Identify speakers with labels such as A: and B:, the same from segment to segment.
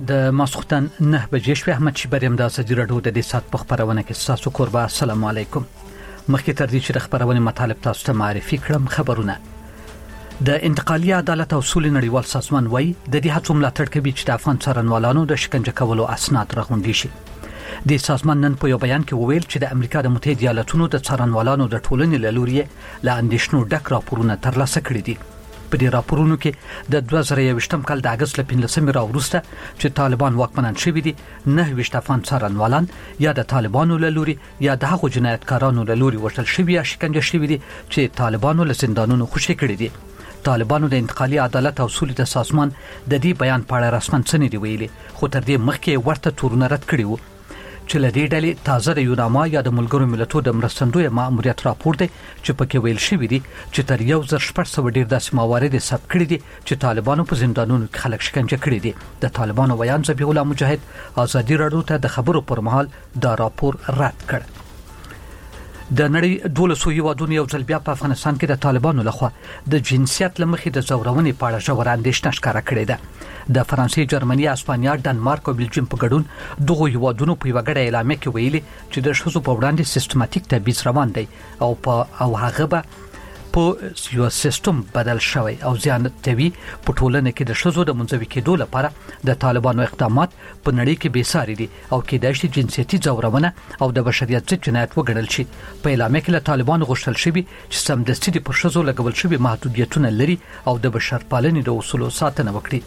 A: د ماسختن 9 بجې شوې. احمد شیبریم د ازادي راډیو د دې سات په خبرونه کې تاسو قربا. السلام علیکم. مخکې تر دې چې د خبرونه مطالب تاسو ته معرفي کړم، خبرونه د انتقالي عدالت او سولې نړیوال سازمان وایي د دې هڅو ملاتړ کوي چې د افغان څارنوالانو د شکنجه کولو اسناد راغونډي شي. د سازمان نن په یو بیان کې وویل چې د امریکا د متحده ایالاتونو د څارنوالانو د ټولنې له لوري له اندېښنو ډک راپورونه ترلاسه کړي دي. په دې راپورونو کې د 2021م کال د اگست له 15مې راوروسته چې طالبان واکمنان شوي دي 29 افغان څارنوالان یا د طالبانو له لوري یا د هغو جنایتکارانو له لوري وژل شوي یا شکنجه شوي دي چې طالبانو له زندانونو خوشي کړي دي. طالبانو د انتقالي عدالت او سولې د سازمان د دې بیان په اړه رسماً څه نه دی ویلي، خو تر دې مخکې ورته تورونه رد کړي وو چې له دې ډلې تازه د یوناما یا د ملګرو ملتونو د مرستندوی ماموریت راپور دی چې پکې ویل شوی دی چې تر 1400 ډیر داسې موارد ثبت کړي دي چې طالبانو په زندانونو کې خلک شکنجه کړي دي. د طالبانو ویان ذبیح الله مجاهد ازادي راډیو ته د خبرو پر مهال دا راپور رد کړ. د نړۍ 12 هیوادونو یو ځل بیا په افغانستان کې د طالبانو لخوا د جنسیت لمخې د زورونې په اړه ژوره اندېښنه ښکاره کړې ده. د فرانسې، جرمني، اسپانیا، ډنمارک او بلجیم په ګډون دغه هیوادونو په یو غړي اعلامیه کې ویلي چې د ښځو په وړاندې سیستماتیک تبعیض روان دی او هغه به په یو سیستم بدل شوی او زیانتوي په ټولنه کې د ښځو د منځوي کېدو لپاره د طالبانو اقدامات په نړۍ کې بې ساري دي او کېدای شي جنسیتي ځورونه او د بشریت ضد جنایت وګڼل شي. په اعلامیه کې له طالبانو غوښتل شوي چې سمدستي د پر ښځو لګول شوي محدودیتونه لري او د بشرپالنې د اصولو ساتنه وکړي.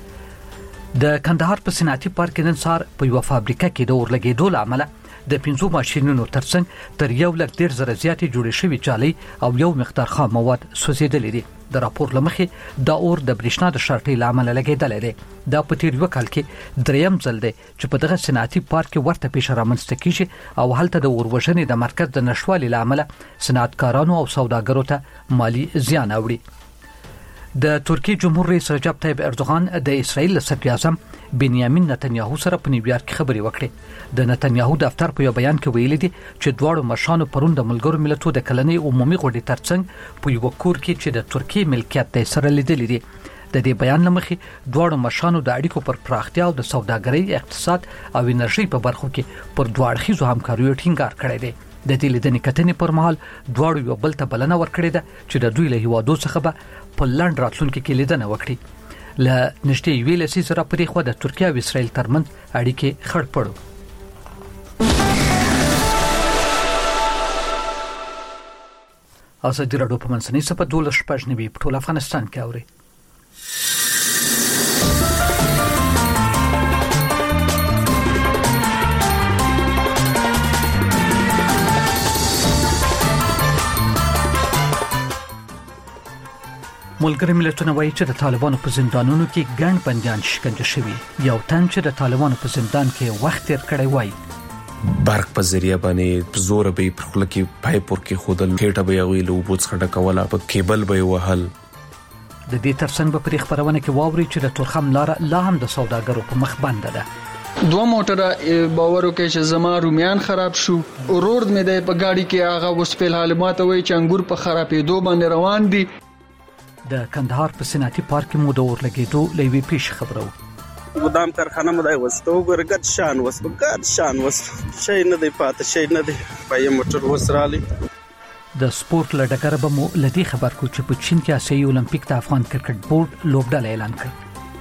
A: د کندهار په صنعتي پارک نن سهار په یو فابریکه کې د اورلګېدو له امله د 5 ماشینونو ترڅنګ تر 1,10,000 زیاتې جوړې شوې جالۍ او یو مقدار خام مواد سوځېدلې دي. د راپور لمخې دا اور د برېښنا د شارټۍ له امله لګېدلی دی. دا په تیر یو کال کې دریم ځل دی چې په دغه صنعتي پارک کې ورته پیښه رامنځته کیږي او هلته د اوروژنې د مرکز د نشوالي له امله صنعتکارانو او سوداګرو ته مالی زیان اوړي. د ترکیې جمهور رئیس رجب طیب اردوغان د اسرائیل صدر اعظم بنیامین نتنیاهو سره په نیویارک کې خبرې وکړې. د نتنیاهو دفتر په یو بیان کې ویلي دي چې دواړو مشرانو پرون د ملګرو ملتونو د کلنۍ عمومي غونډې ترڅنګ په یو کور کې چې د ترکیې ملکیت دی سره لیدلې دي. د دې بیان لمخې دواړو مشرانو د اړیکو پر پراختیا او د سوداګرۍ، اقتصاد او انرژي په برخو کې پر دوه اړخیزو همکاریو ټینګار کړی دی. د دې لیدنې کتنې پر مهال دواړو یو بل ته بلنه ورکړې ده چې د دوی له هیوادو څخه به په لنډ راتلونکي کې لیدنه وکړي. له نږدې یوې لسیزې راپورې خو د ترکیې او اسرائیل ترمنځ اړیکې خړ پړو. ازادي راډیو په منځنۍ صفحه 12 په ټول افغانستان کې اوري. ملګري ملتونه وایي چې د طالبانو په زندانونو کې ګڼ بنديان شکنجه شوي. یو تن چې د طالبانو په زندان کې وخت تیر کړی وایي
B: برق په ذریعہ باندې زور به پر خپل کې پایپ ورکې خودل کېټه به یوي له وبوت خټه کوله په کیبل به وهل.
A: د دې ترڅنګ به پر خبرونه کې واوري چې د تورخم لار لا هم د سوداګرو په مخ بند ده.
C: 2 موټره باور وکړي چې زما رومیان خراب شو. ورور مې د په گاډي کې هغه وسپیل حالمات وایي چې انګور په خرابېدو باندې روان دي.
A: د کندهار په صنعتي پارک مو د اورلګېدو لوي پیش خبرو.
D: ګدام کارخانه مو دای وستو ګرګت شان شي نه دی پات شي نه دی پای موټر وسرالي.
A: د سپورت لډګر به مو لدی خبر کو چې په چین کې آسیایي اولمپیک د افغان کرکټ بورډ لوبډله اعلان کړ.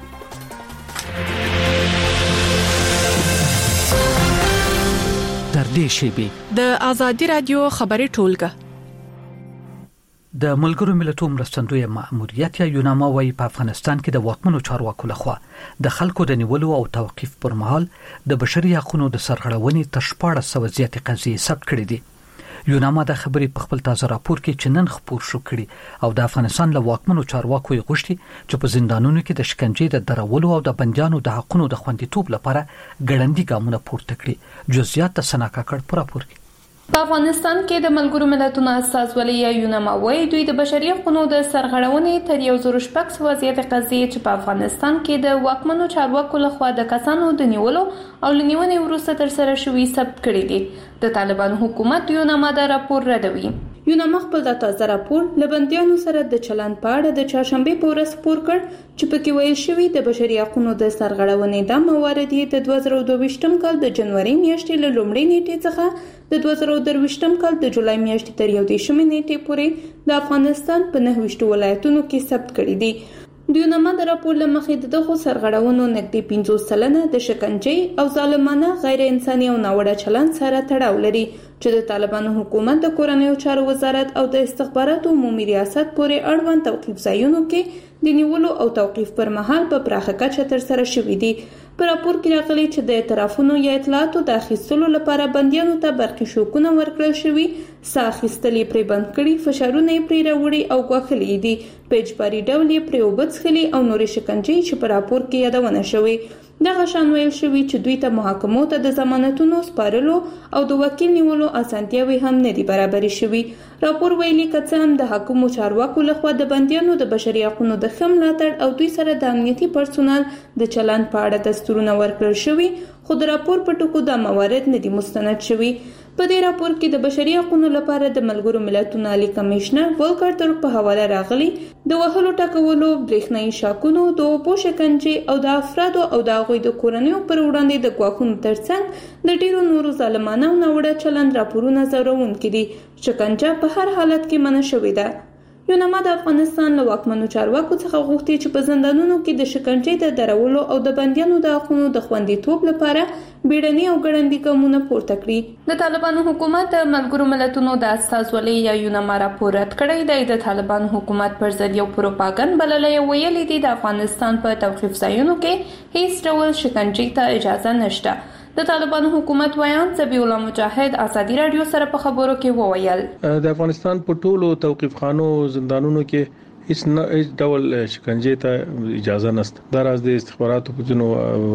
A: تر دې شی
E: د ازادي رادیو خبري ټولګه
A: د ملګرو ملتونو مرستندوی ماموریت یا یوناما وايي په افغانستان کې د واکمنو چارواکو لخوا د خلکو د نیولو او توقيف پر مهال د بشري حقوقو د سرغړونې تر 1400 زیاتې قضیې ثبت کړې دي. یوناما د خبرې په خپل تازه راپور کې چې نن خپور شو کړي او د افغانستان له واکمنو چارواکو یې غوښتي چې په زندانونو کې د شکنجې د درولو او د بنديانو د حقوقو د خوندیتوب لپاره ګړندي ګامونه پورته کړي. جزئیات د سناکا کړ پر راپور کې.
F: په افغانستان کې د ملګرو ملتونو استازولۍ یا یوناما وايي دوی د بشري حقوقو د سرغړونې تر 1,600 زیاتې قضیې چې په افغانستان کې د واکمنو چارواکو لخوا د کسانو د نیولو او لنیونې وروسته ترسره شوي ثبت کړي دي. د طالبان حکومت یوناما دا راپور ردوي. یوناما خپل د تازه راپور لبندیانو سره د چلند په اړه د چهارشنبه په ورځ خپور کړ چې پکې ویل شوی د بشري حقوقو د سرغړونې د موارد د 2022م کال د جنوري میاشتې له لومړۍ نیټې څخه د 2023م کال د جولای میاشتې تر 11 نیټې پورې د افغانستان په 9 ولایتونو کې ثبت کړي دي. د یوناما د راپور له مخې دغه سرغړونو نږدې 50% د شکنجې او ظالمانه غیر انساني او ناوړه چلند سره تړاو لري چې د طالبانو حکومت د کورنیو چارو وزارت او د استخباراتو عمومي ریاست پورې اړوند توقیف ځایونو کې د نیولو او توقیف پر مهال په پراخه کچه تر سره شوې دي. په راپور کې راغلي چې د اعترافونو یا اطلاعاتو د اخیستلو لپاره بندیانو ته برقي شوکونه ورکړل شوي، ساه اخیستلې پرې بند کړي، فشارونه یې پرې راوړي او ګواښلي دي، په اجباري ډول یې پرې اوبه څښلي او نورې شکنجې چې په راپور کې یادونه شوې. دغه شان ویل شوي چې دوی ته محاکمو ته د ضمانتونو سپارلو او د وکیل نیولو اسانتیاوې هم نه دي برابرې شوي. راپور ویلي که څه هم د حکومو چارواکو لخوا د بندیانو د بشري حقوقو د ښه ملاتړ او دوی سره د امنیتي پرسونل د چلند په اړه دستورونه ورکړل شوي، خو د راپور په ټکو دا موارد نه دي مستند شوي. په دې راپور کې د بشري حقوقو لپاره د ملګرو ملتونو عالی کمشنر ولکر ترک په حواله راغلي د وهلو ټکولو، برېښنايي شاکونو، د اوبو شکنجې او د افرادو او د هغوی د کورنیو پر وړاندې د ګواښونو ترڅنګ د ډیرو نورو ظالمانه او ناوړه چلند راپورونه ځورونکي دي. شکنجه په هر حالت کې منع شوې ده. یوناما د افغانستان له واکمنو چارواکو څخه غوښتي چې په زندانونو کې د شکنجې د درولو او د بندیانو د حقوقو د خوندیتوب لپاره بیړني او ګړندي ګامونه پورته کړي. د طالبانو حکومت د ملګرو ملتونو د استازولۍ یا یوناما راپور رد کړی دی. د طالبانو حکومت پر ضد یو پروپاګاندا بللی ویلي دی د افغانستان په توقیف ځایونو کې هیڅ ډول شکنجې ته اجازه نشته. د طالبانو حکومت ویان ذبیح الله مجاهد ازادي رادیو سره په خبرو کې وویل
G: د افغانستان په ټولو توقیف خانو زندانونو کې هیڅ ډول شکنجې ته اجازه نشته. دا راز د استخباراتو په جنو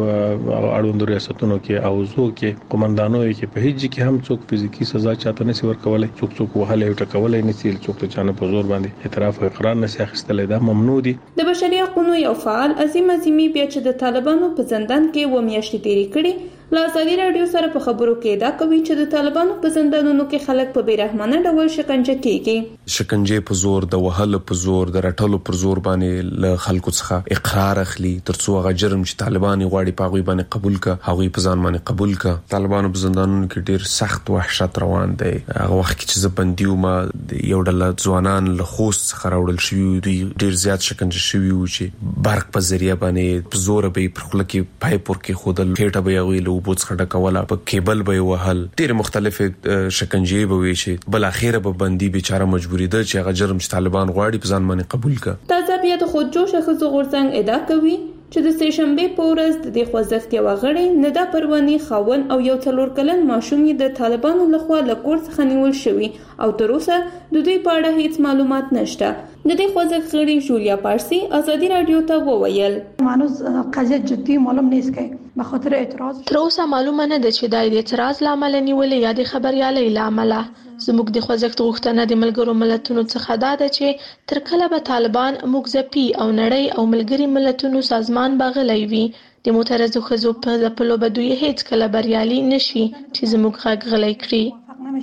G: اړوند ریاستونو کې او زو کې قومندانو کې په هیڅ کې هم څوک فزیکی سزا چاته نشي ورکولای، څوک وهلې او ټکولای نشي، څوک ته چانه په زور باندې اعتراف او اقرار نشي اخیستلای، دا ممنوع دي.
F: د بشري حقوقو یو فعال عظیم عظیمی بیا چې د طالبانو په زندان کې و میاشتې تیری کړي له ازادي رادیو سره په خبرو کې دا کوي چې د طالبانو په زندانونو کې خلک په بیرحمانه ډول شکنجه کیږي.
B: شکنجه په زور، د وهلو په زور، د رټلو پر زور باندې له خلکو څخه اقرار اخلي ترڅو هغه جرم چې طالبان غواړي په هغه باندې قبول کړي، هغه په ځان باندې قبول کړي. طالبانو په زندانونو کې ډیر سخت وحشت روان دی. هغه وخت کې چې زبندیو ما یو ډله ځوانان له خوست څخه راوړل شوی، دوی ډیر زیات شکنجه شوی و چې برق په ذریعہ باندې په زور به پر خلک کې پایپ ورکې خودل، هټه به یو له وبوت څخه ډکوله، په کیبل به وهل، ډیر مختلف شکنجې به وي چې بل اخیره به بندي بیچاره مجبوری ده چې هغه جرم چې طالبان غواړي په ځان باندې قبول کړي.
F: تازه بیا د خودجوش ښځو غورځنګ ادعا کوي چې د سه‌شنبه په ورځ د دې خوځښت یو غړی ندا پروانی خاون او یو 4 کلن ماشوم د طالبانو لخوا له کور څخه نیول شوی او تر اوسه د دوی په اړه هیڅ معلومات نشته. د دې خوځښت غړي جولیا پارسی ازادي رادیو ته وویل
H: هنوز قضیه جدی معلوم نیست که به خاطر اعتراض
E: تر اوسه معلومه نه ده چې د اعتراض لامل نیولې یا د خبريالۍ لامل. زموږ د خوځښت غوښتنه د ملګرو ملتونو څخه ده چې تر کله به طالبان موږ ځپي او نړۍ او ملګري ملتونو سازمان باغلی وي. د معترضو ښځو په ځپلو به دوی هیڅ کله بریالي نشي چې زموږ غږ غلی کړي.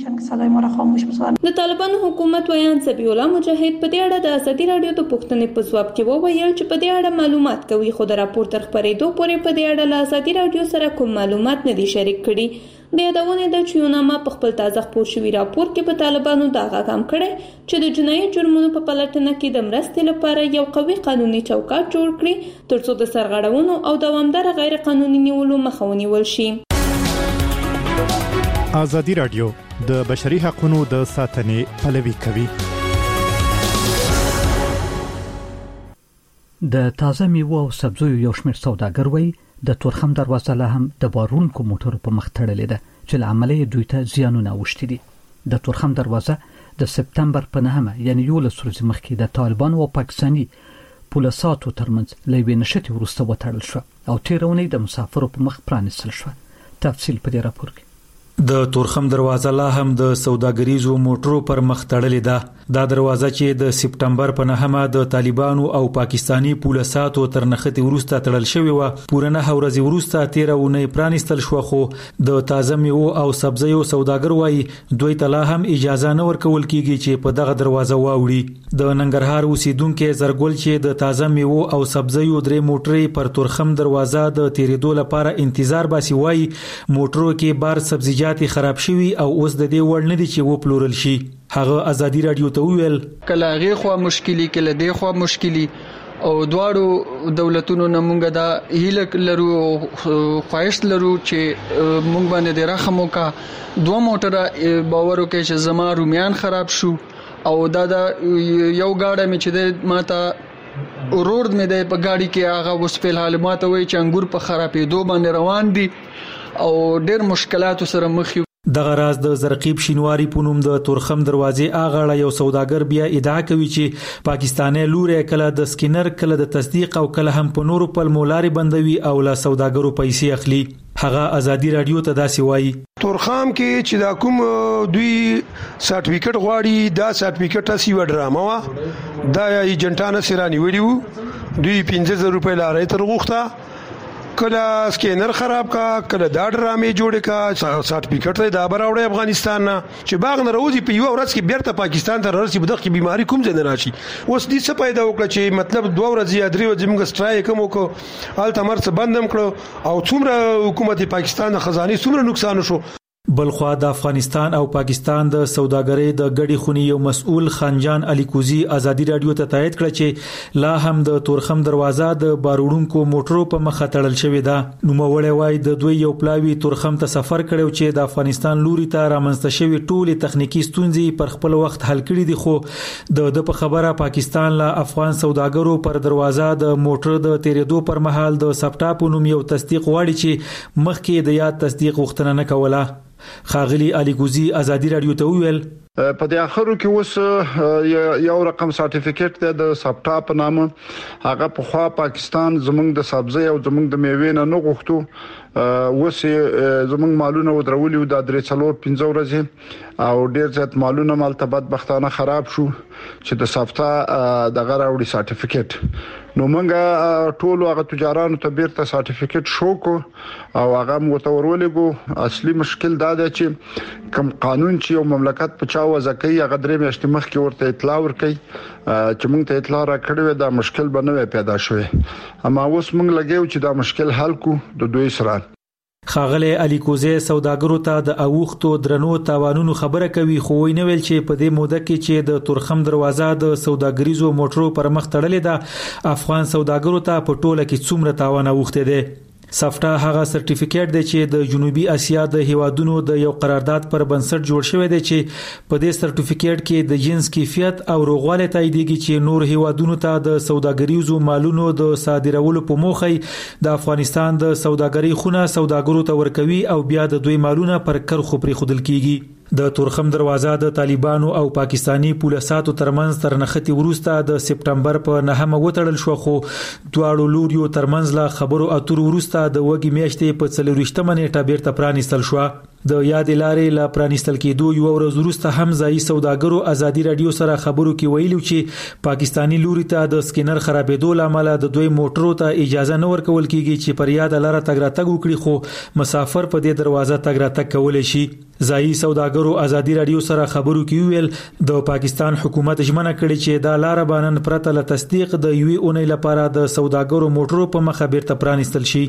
F: د طالبانو حکومت ویان ذبیح الله مجاهد په دې اړه د ازادي رادیو د پوښتنې په ځواب کې وویل چې په دې اړه معلومات کوي، خو د راپور تر خبرېدو پورې په دې اړه له ازادي رادیو سره کوم معلومات نه دي شریک کړي. د یادونې ده چې یوناما په خپل تازه خپور شوي راپور کې په طالبانو دا غاګام کړی چې د جنایي جرمونو په پلټنه کې د مرستې لپاره یو قوي قانوني چوکاټ جوړ کړي ترڅو د سرغړونو او دوامدار غیر قانوني نیولو مخه ونیول شي.
I: ازادي رادیو د بشري حقوقو د ساتنې پلوي کوي.
A: د تازه میوه او سبزیو یو شمېر سوداګر وایي د تورخم دروازه له هم د بارونکو موټرو په مخ تړلې ده چې له امله دوی ته زیانونه اوښتي دي. د تورخم دروازه د سپتمبر په 9 یعنی 11 ورځې مخکې د طالبان او پاکستاني پولیساتو ترمنځ لوي نشټي ورسته وټړل شو او تیرونې د مسافرو په مخ پرانیستل شو. تفصیل په دې راپور کې.
J: د تورخم دروازه لا هم د سوداګریزو موټرو پر مخ تړلې ده. دا دروازه چې د سپټمبر په 9مه د طالبانو او پاکستانی پولیساتو تر نښتې وروسته تړل شوې و، پوره 9 ورځې وروسته 13 اونۍ پرانیستل شو، خو د تازه میوو او سبزیو سوداګر وایي دوی ته لا هم اجازه نه ورکول کیږي چې په دغه دروازه واوړي. د ننګرهار اوسیدونکو زرګل چې د تازه میوو او سبزیو 3 موټرې پر تورخم دروازه د تیریدو لپاره انتظار باسي، وایي موټرو کې بار سبزیجات خراب شوي او اوس د دې وړ نه دي چې وپلورل شي. هغه ازادي رادیو ته وویل
C: کله هغه خو مشکلی کله دې خو مشکلی او دواړو دولتونو نه مونږ دا هیله لرو خواهش لرو چې مونږ باندې د رحم وکا 2 موټره باور وکړي چې زما رومیان خراب شو او دا یو گاډه می چې ماته روډ می د په گاډي کې هغه اوس په حال ماته وای چې انګور په خرابېدو باندې روان دي او ډېر مشکلات سره مخ یو.
J: دغه راز د زرقیب شینواری په نوم د تورخم دروازې اغاړه یو سوداګر بیا ادعا کوي چې پاکستاني لوري کله د سکینر کله د تصدیق او کله هم په نورو پلمولاري بندوي او له سوداګرو پیسې اخلي. هغه ازادي رادیو ته داسې وایي
K: تورخم کې چې دا کوم دوی سرټیفیکټ غواړي دا سرټیفیکټ اسی و ډرامه وا دا ایجنټانه سرانی ویلو دوی 15000 روپۍ لارې تر غوښته کله سکینر خراب کا کله دا ډرامې جوړه کا سرټیفیکټ دا براوړې افغانستان نه چې باغ نه راوځي په یو ورځ کې بیرته پاکستان ته راشي بدغه بیماری کوم ځای نه راشي. اوس دې څه پیدا وکړه چې مطلب 2 ورځې یا 3 ورځې موږ سټرایک کوم کو الته مرڅ بندم کړو او څومره حکومت پاکستان خزانه څومره نقصان شو.
J: بلخوا د افغانستان او پاکستان د سوداګرۍ د غړي خونی یو مسؤل خانجان علي کوزي ازادي رادیو ته تایید کړ چې لا هم د تورخم دروازه د باروړونکو موټرو په مخه تړل شوې ده. نو مولوي وای د دوی یو پلاوی تورخم ته سفر کړو چې د افغانستان لوري ته رامنځته شوی ټولې تخنیکی ستونزې پر خپل وخت حل کړي دي، خو د په خبره پاکستان له افغان سوداګرو پر دروازه د موټر د تیریدو پر مهال د سپټا په نوم یو تصدیق غواړي چې مخکې د یاد تصدیق غوښتنه نه کوله. خاغلی علي کوزي ازادي رادیو ته ویل
L: په دې اخرو کې اوس یو رقم سرټیفیکټ د سپټا په نامه هغه په خوا پاکستان زمونږ د سبزی او زمونږ د میوې نه غوښتو اوس زمونږ مالونه ودرولې د 3-4-5 ورځې او ډیر زیات مالونه مالته بدبختانه خراب شو چې د سپټا دغه راوړي سرټیفیکټ. نو موږ ټول هغه تجارانو ته بیرته سرټیفیکټ شو کو او هغه متورولېګو. اصلي مشکل دا دی چې کوم قانون چې یو مملکت په چا وځکې هغه درې میاشتې مخکې ورته اطلاع ورکړي چې موږ ته اطلاع راکړې دا مشکل به نه پیدا شوی، اما اوس موږ لګیو چې دا مشکل حل کو د دوی سره.
J: خاغلی علي کوزي سوداګرو ته د اوختو درنو تاوانونو خبره کوي، خو ویني ویل چې په دې موده کې چې د تورخم دروازه د سوداګریزو موټرو پر مخ تړلې ده افغان سوداګرو ته په ټوله کې څومره تاوان اوخته دي. سفټا هغه سرټیفیکټ دی چې د جنوبي اسیا د هیوادونو د یو قرارداد پر بنسټ جوړ شوی دی چې په دې سرټیفیکټ کې د جنس کیفیت او روغواله تاییدېږي چې نور هیوادونو ته د سوداګریزو مالونو د صادرولو په موخه د افغانستان د سوداګرۍ خونه سوداګرو ته ورکوي او بیا د دوی مالونه پر کرخو پرې خودل کیږي. د تورخم دروازه د طالبانو او پاکستانی پولیساتو ترمنځ تر نښتې وروسته د سپټمبر په 9مه وتړل شو، خو دواړو لوریو ترمنځ لا خبرو اترو وروسته د وګي میاشتې په 24مه نیټه بیرته پرانیستل شو. د یاد لارې لا پرانیستل کېدو یو ورځ وروسته هم ځای سوداګرو ازادي رادیو سره خبرو کې ویلو چې پاکستانی لوري ته د سکینر خرابېدو لامل د دوی موټرو ته اجازه نه ورکول کیږي چې پر یاد لاره تګ راتګ وکړي، خو مسافر په دې دروازه تګ راتګ کولای شي. ځای سوداګرو ازادي رادیو سره خبرو کې ویل د پاکستان حکومت ژمنه کړې چې دا لار باندې پرته له تصدیق د یوې اونۍ لپاره د سوداګرو موټرو په مخه بیرته پرانیستل شي.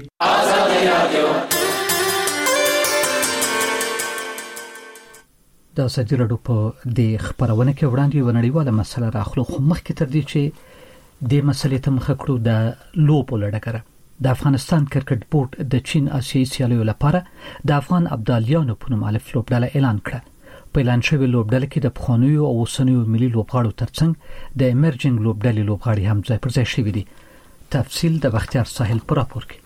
A: د ازادي رادیو په د خبرونه کې وړاندې یو نړیواله مسله راخلو، خو مخکې تر دې چې د مسلې ته مخه کړو د لوبو لړګره د افغانستان کرکټ بورډ د چین آسیایي سیالیو لپاره د افغان ابدالیانو په نوم الف لوبډله اعلان کړه. په اعلان شوی لوبډله کې د پخوانیو او اوسنیو ملي لوبغاړو ترڅنګ د ایمرجنګ لوبډلې لوبغاړي هم ځای پر ځای شوي دي. تفصیل د بختیار ساحل په راپور کې.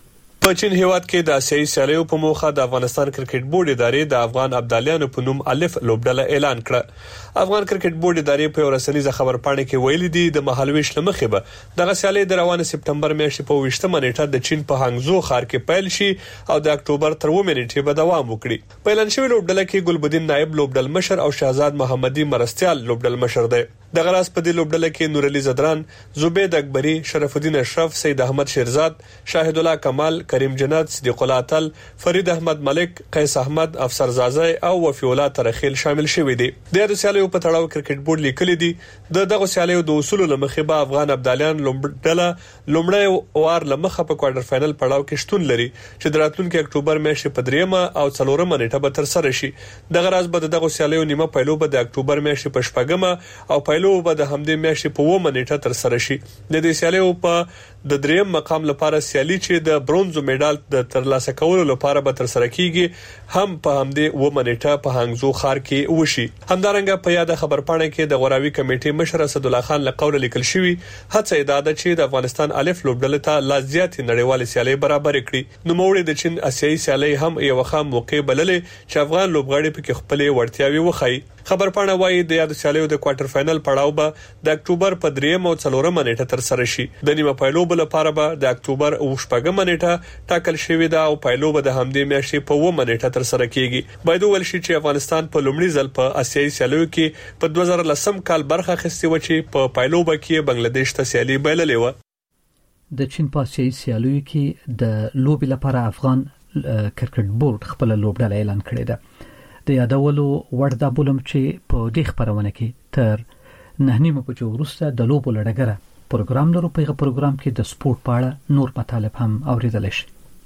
M: په چین هیواد کې د آسیایي سیالیو په موخه د افغانستان کرکټ بورډ ادارې د افغان ابدالیانو په نوم الف لوبډله اعلان کړه. افغان کرکټ بورډ ادارې په ورسنیزه خبرپاڼه کې ویلي دي د مهالويش لمخې به دغه سیالي د روانه سپټمبر میاشتې په 20مه نیټه د چین په هانګزو ښار کې پیل شي او د اکتوبر تر 9 نیټې به دوام وکړي. په اعلان شوی لوبډله کې ګلبدین نائب لوبډل مشر او شهزاد محمدي مرستيال لوبډل مشر دی. دغه راس په دې لوبډله کې نور علي زدران، زبید اکبری، شرف الدین اشرف، سید احمد شیرزاد، شاهد الله کمال، کریم جنت، صدیق الله اتل، فرید احمد ملک، قیس احمد، افسر زازی او وفی الله ترخیل شامل شوي دي. د سیالیو په تړاو کرکټ بورډ لیکلي دي دغه سیالیو د اصول لمخې به افغان ابدالیان لوبډله لومړی وار لمخه په کوارټر فائنل پړاو کې شتون لري چې د راتلونکي اکتوبر میاشتې په 3مه او 4مه نیټه به تر سره شي. دغه راز به دغه سیالیو نیمه پایلو به د اکتوبر میاشتې په 8مه او پایلو به د همدې میاشتې په 9مه نیټه تر سره شي. د دې سیالیو په د 3م مقام لپاره سیالي چې د برونز میډال د ترلاسه کولو لپاره به تر سره کیږي هم په همدې 9مه نیټه په هانګزو ښار کې وشي. همدارنګه په یاد خبرپاڼه کې د غوراوي کمیټې مشر اسد الله خان لقول لیکل شوی هڅه اراده چې د افغانستان الف لوبډله ته لازیات نړیوال سیالي برابر کړي. نو موړي د چین آسیایي سیالي هم یو خام موقع بللې چې افغان لوبغاړي په کې خپل وړتیاوي وخایي. خبرپاڼه وايي د یاد سیالیو د کوارټر فائنل پړاو به د اکتوبر په 3مه او 4مه نیټه تر سره شي. د نیمه پایلو بل لپاره به د اکتوبر او 8مه نیټه ټاکل شوې ده او پایلو به د همدې میاشتې په 9مه نیټه تر سره کیږي. باید ول شي چې افغانستان په لومړي ځل په آسیایي سیالیو کې په 2010 کال برخه اخیستې و چې په پایلو به کې بنگلاديش ته سیالي بایللې و.
A: د چین په آسیایي سیالیو کې د لوبي لپاره افغان کرکټ بورډ خپل لوبډله اعلان کړې ده. د یادولو وردا بولم چې په دې خبرونه کې تر 9 بجو وروسته د لوبو لړګره پروګرام لرو. په پروګرام کې د سپورت په اړه نور مطالب هم اوریدل شي.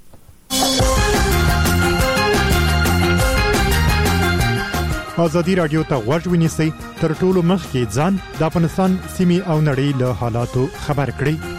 I: ازادي رادیو ته غوږ ونیسئ تر ټولو مخکې ځان د افغانستان سیمې او نړۍ له حالاتو خبر کړئ.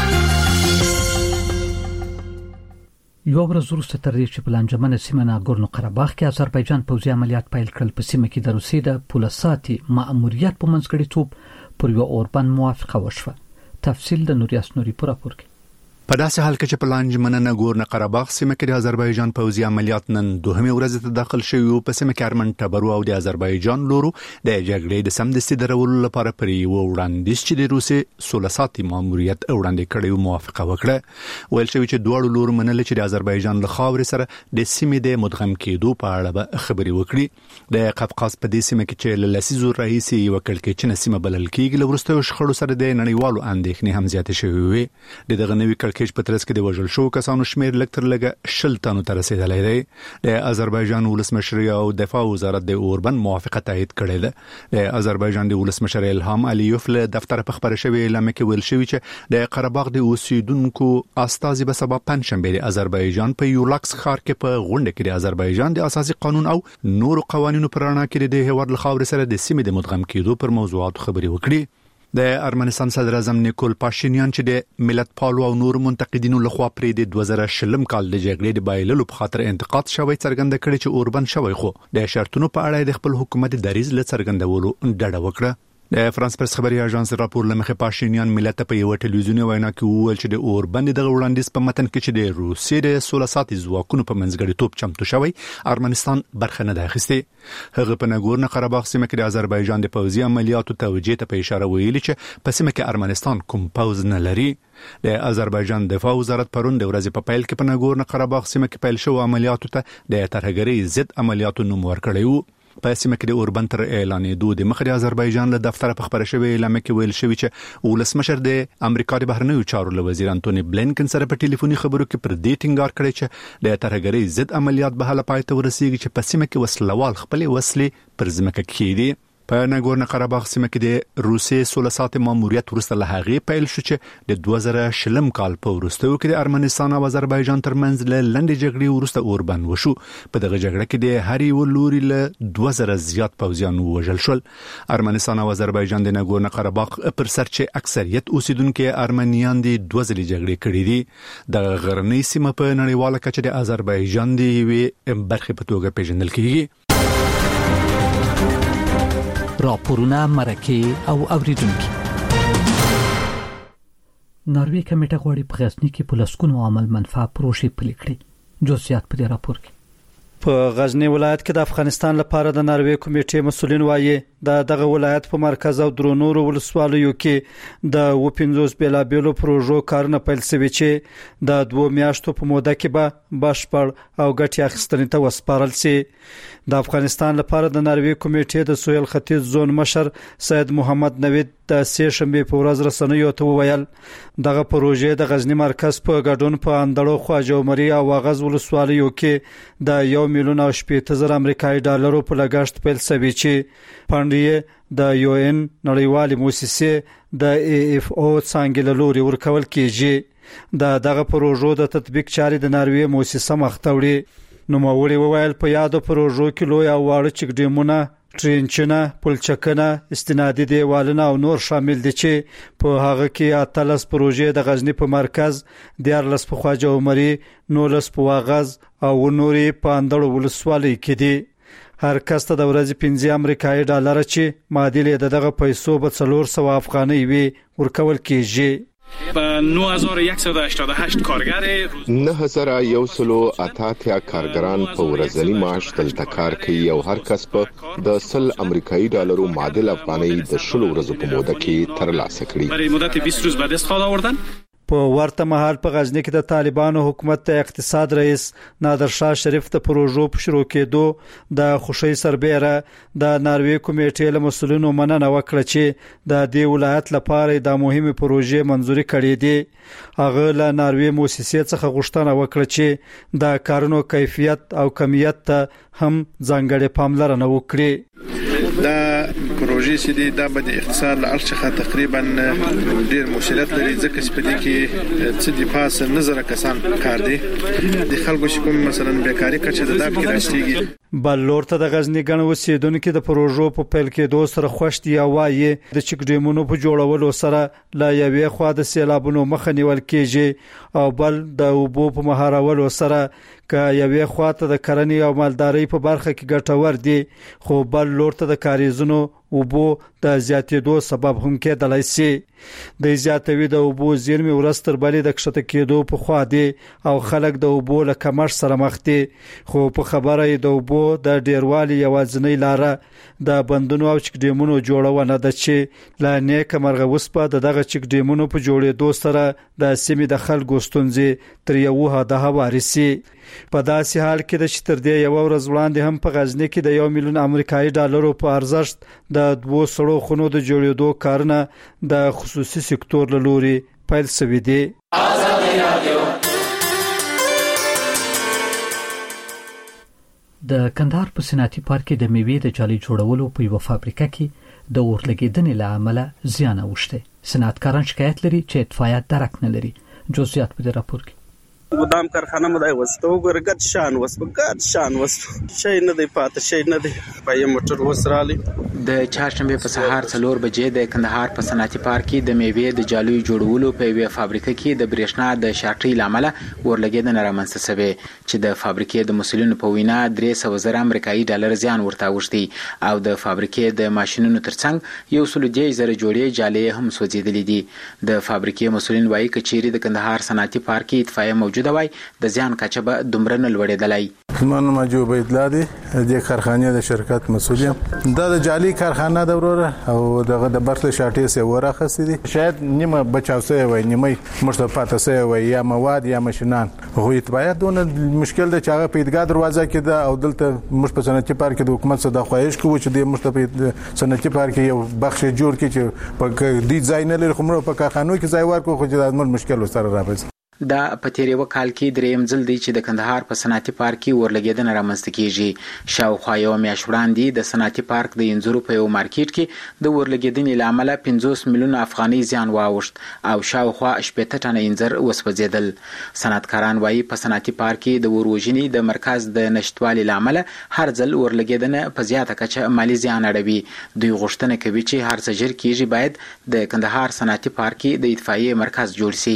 A: یو ورځ وروسته تر دې چې په لانجمنه سیمه ناګورنو قرهباغ کې آذربایجان پوځي عملیات پیل کړل، په سیمه کې د روسیې د پولساتي مأموریت په منځګړیتوب پر یو اوربند موافقه وشوه. تفصیل د نوریاس نوري په راپور کې.
N: په داسې حال کې چې په لانجمنه ناګورنو قرهباغ سیمه کې د آذربایجان پوځي عملیات نن دوهمه ورځ ته داخل شوی او په سیمه کې ارمن ټبرو او د آذربایجان لورو د جګړې د سمدستي درولو لپاره پر یو وړاندیز چې د روسي سولساتي ماموریت وړاندې کړی موافقه وکړه. ویل شوی چې دواړو لورو منل چې د آذربایجان له خاورې سره د سیمې د مدغم کېدو په اړه به خبرې وکړي. د قفقاز په دې سیمه کې چې له لسیزو رئیسي یو کلکچنه سیمه بلل کېږي له وروسته شخړو سره د نړیوالو اندېښنې هم زیاتې شوې وي. دغه نوې کلکچ په ترڅ کې د وژل شو کسانو شمیر لکتر لګه 10 تنو ته رسیدلی دی. د آذربایجان ولسمشر او دفاع وزارت د اوربند موافقه تایید کړې ده. د آذربایجان د ولسمشر الهام الیوف له دفتر په خبره شوی اعلان کې ویل شوی چې د قرهباغ د اوسیدونکو استازي به سبا پنځشنبه د آذربایجان په یولاکس ښار کې په غونډه کې د آذربایجان د اساسي قانون او نورو قوانینو پر اړه کې د هیواد له خاورې سره د سیمې د مدغم کېدو پر موضوعاتو خبرې وکړي. د ارمنستان صدر اعظم نیکول پاشینیان چې د ملت پالو او نور منتقدینو لخوا پرې د 2020 کال د جګړې د بایللو په خاطر انتقاد شوی څرګنده کړي چې اوربند شوی خو د شرطونو په اړه د خپل حکومت دریځ له څرګندولو ډډه وکړه. د فرانس پرس خبري اژانس راپور لمخې پاشینیان ملت په یو ټلویزیونی وینا کې وویل چې د اوربند د وړاندیز په متن کې چې د روسیې د سولساتي ځواکونو په منځګړیتوب چمتو شوی ارمنستان برخه نه ده اخیستې. هغه په ناګورنو قرهباغ سیمه کې د آذربایجان د پوځي عملیاتو توجیه ته په اشاره ویلي چې په سیمه کې ارمنستان کوم پوځ نه لري. د آذربایجان دفاع وزارت پرون د ورځې په پیل کې په ناګورنو قرهباغ سیمه کې پیل شو عملیاتو ته د ترهګرۍ ضد عملیاتو نوم ورکړی وو. په سیمه کې د اوربند تر اعلانېدو د مخ د آذربایجان له دفتر په خبره شوی اعلان کې ویل شوی چې ولسمشر د امریکا د بهرنیو چارو وزیر انټونی بلینکن سره په ټلیفوني خبرو کې پر دې ټینګار کړی چې د ترهګرۍ ضد عملیات به هله پای ته ورسیږي چې په سیمه کې وسلوال خپل وسلې پر ځمکه کېږي. په ناګورنو قرهباغ سیمه کې د روسي سولساتي ماموریت ورسته له هغه پیل شو چې د 2020 کال په ورستو کې د ارمنستان او آذربایجان ترمنځ له لنډې جګړې ورسته اوربند وشو. په دغه جګړه کې د هر یو لوري له 2000 زیات پوځیان وژل شول. ارمنستان او آذربایجان د ناګورنو قرهباغ پر سر چې اکثریت اوسیدونکو ارمنیان دي 2 ځلې جګړې کړې دي. د غرنۍ سیمه په نړیواله کچه د آذربایجان دی یوې برخه په توګه پیژندل کیږي.
A: راپورونه مرکه او اوریدونکو ناروی کمیټه غواړي په غزنی کې په لسکونو عمل منفعه پروژې پلي کړي. جزئیات په دې راپور کې.
O: په غزنی ولایت کې د افغانستان لپاره د ناروی کمیټې مسولین وایي دغه ولایت په مرکز او درونورو ولسوالیو کې د 15 بیلابیلو پروژو کارونه پیل شوي چې د 2 میاشتو په موده کې به بشپړ او ګټه اخیستنې ته وسپارل شي. د افغانستان لپاره د ناروی کمیټې د سویل ختیځ زون مشر سید محمد نوید د سې شنبه په ورځ رسنیو ته وویل دغه پروژې د غزنی مرکز په ګډون په اندړو خواجومري او واغز ولسوالیو کې د 1,80,000 امریکایي ډالرو په لګښت پیل شوی چې پاندې د UN نړیوالې موسسې د AFO څنګه له لوري ورکول کیږي. دغه پروژو د تطبیق چارې د ناروی موسسه مختوړي. نو موري وویل په یادو پروژو کې لوی او واړه چک ډیمونه، ټرینچونه، پلچکونه، استنادي دیوالونه او نور شامل دي چې په هغه کې 13 پروژې د غزنی په مرکز، 14 په خواجه عمري، 19 په واغز او نوري په اندړو ولسوالۍ کې دي. هر کس ته د ورځې 15 امریکایي ډالر چې معادل دغه پیسو به 400 افغانۍ وي ورکول کیږي.
P: 9188 کارگر 9188 کارګران په ورځنی معاش دلته کار کوي او هر کس په د 100 امریکایي ډالرو معادل افغانۍ د 10 ورځې په موده کې ترلاسه کړي.
O: برای مدت 20 روز به دست آوردن. په ورته مهال په غزنی کې د طالبانو حکومت د اقتصاد رئیس نادر شاه شریف د پروژو په شروع کېدو د خوشی سربېره د ناروی کمیټې له مسولینو مننه وکړه چې د دې ولایت لپاره د مهمه پروژې منځوري کړې دي. هغه له ناروی موسسې څخه غوښتنه وکړه چې د کارونو کیفیت او کمیت ته هم ځانګړې پاملرنه وکړي.
Q: دا پروژې چې دي د بد اقتصاد له ارشخه تقریبا ډیر موثریت لري ځکه چې په دې کې څه دی پاس نظر کسان کار دي د خلکو چې کوم مثلا بیکاری کچه د داب کې راستيږي.
O: بل لور ته د غزنی ګڼ اوسیدونکو د پروژو په پیل کې سره خوشتي او وایي د چک ډیمونو په جوړولو سره لا یوې خوا د سیلابونو مخه نیول کېږي او بل د اوبو په مهارولو سره که یوې خوا ته د کرنې او مالدارۍ په برخه کې ګټور دي خو بل لور ته د کاریزونو اوبو د زیاتېدو سبب هم کېدلای شي. د زیاتوي د اوبو زیرمې ورستر بلې د کښته کېدو په خوا دي او خلک د اوبو له کمښت سره مخ دي. خو په خبره د اوبو د ډیروالي یوازینۍ لاره د بندونو او چک ډیمونو جوړونه ده چې لا نیک مرغه وسپه دغه چک ډیمونو په جوړېدو سره د سیمې د خلکو ستونزې تر یو حده هوارسي. په داسې حال کې د شتر دی یو ورځ وړاندې هم په غزنی کې د 1 میلیون امریکایي ډالرو په ارزښت د 2 سړو خونو د جوړېدو کارونه د خصوصي سکتور له لوري پیل شوي دي.
A: د کندهار په صنعتي پارک کې د میوې د جالي جوړولو په یو فابریکه کې د اور لګیدنې له امله زیان اوښته. صنعتکاران شکایت لري چې اطفائیه درک نه لري. جزئیات په دې راپور کې.
D: ګدام کارخانه مدای وسته وګرګت شان شي نه دی پات شي نه دی پای موټر وسرالي.
R: د چهارشنبه په سهار 4 بجې د کندهار په صنعتي پارک کې د میوې د جالوی جوړولو په یوه فابریکه کې د برېښنا د شارټۍ لامل ورلګیدنه رامنځته شوه چې د فابریکې د مسولینو په وینا 300,000 امریکایي ډالر زیان ورته اوښتي او د فابریکې د ماشينونو ترڅنګ 110,000 جوړې جالې هم سوځېدلې دي. د فابریکې مسولین وایي کچېری د کندهار صنعتي پارک کې اطفائیه موجوده وای د زیان کچه به دومره نه لوړېدلای.
S: زمانه ماجو بيدلا دي د کارخانې د شرکت مسؤل یم. دا د جالي کارخانه د وروره او دغه د برخه شاټې سه ورخصې دي. شاید نیمه بچاوسه وای نیمه مشتفاته سه وای یا مواد یا ماشينان. خو باید دونه مشکل د چاغه پیدګا دروازه کې دا او دلته مش په صنعتي پارک د حکومت څخه د خواهش کوي چې د مشتفید صنعتي پارک یو بخش جوړ کړي چې په ډیزاین لري خو په کارخانو کې ځای ورکو خو د عمل مشکل سره راځي.
R: دا په تیرې وکال کې دریم ځل دی چې د کندهار په صنعتي پارک کې ورلګیدنه رامنځته کیږي. شاوخوا یو میاشت وړاندې د صنعتي پارک د انځورو په یو مارکیټ کې د ورلګیدنې لامل 50 میلیون افغانۍ زیان واوښت او شاوخوا 80 ټنه انځر وسوځیدل. صنعتکاران وایي په صنعتي پارک کې د وروژنې د مرکز د نشټوالي لامل هر ځل ورلګیدنه په زیاته کچه مالی زیان اړوي. دوی غوښتنه کوي چې هر څه ژر کیږي باید د کندهار صنعتي پارک کې د اطفائیه مرکز جوړ شي.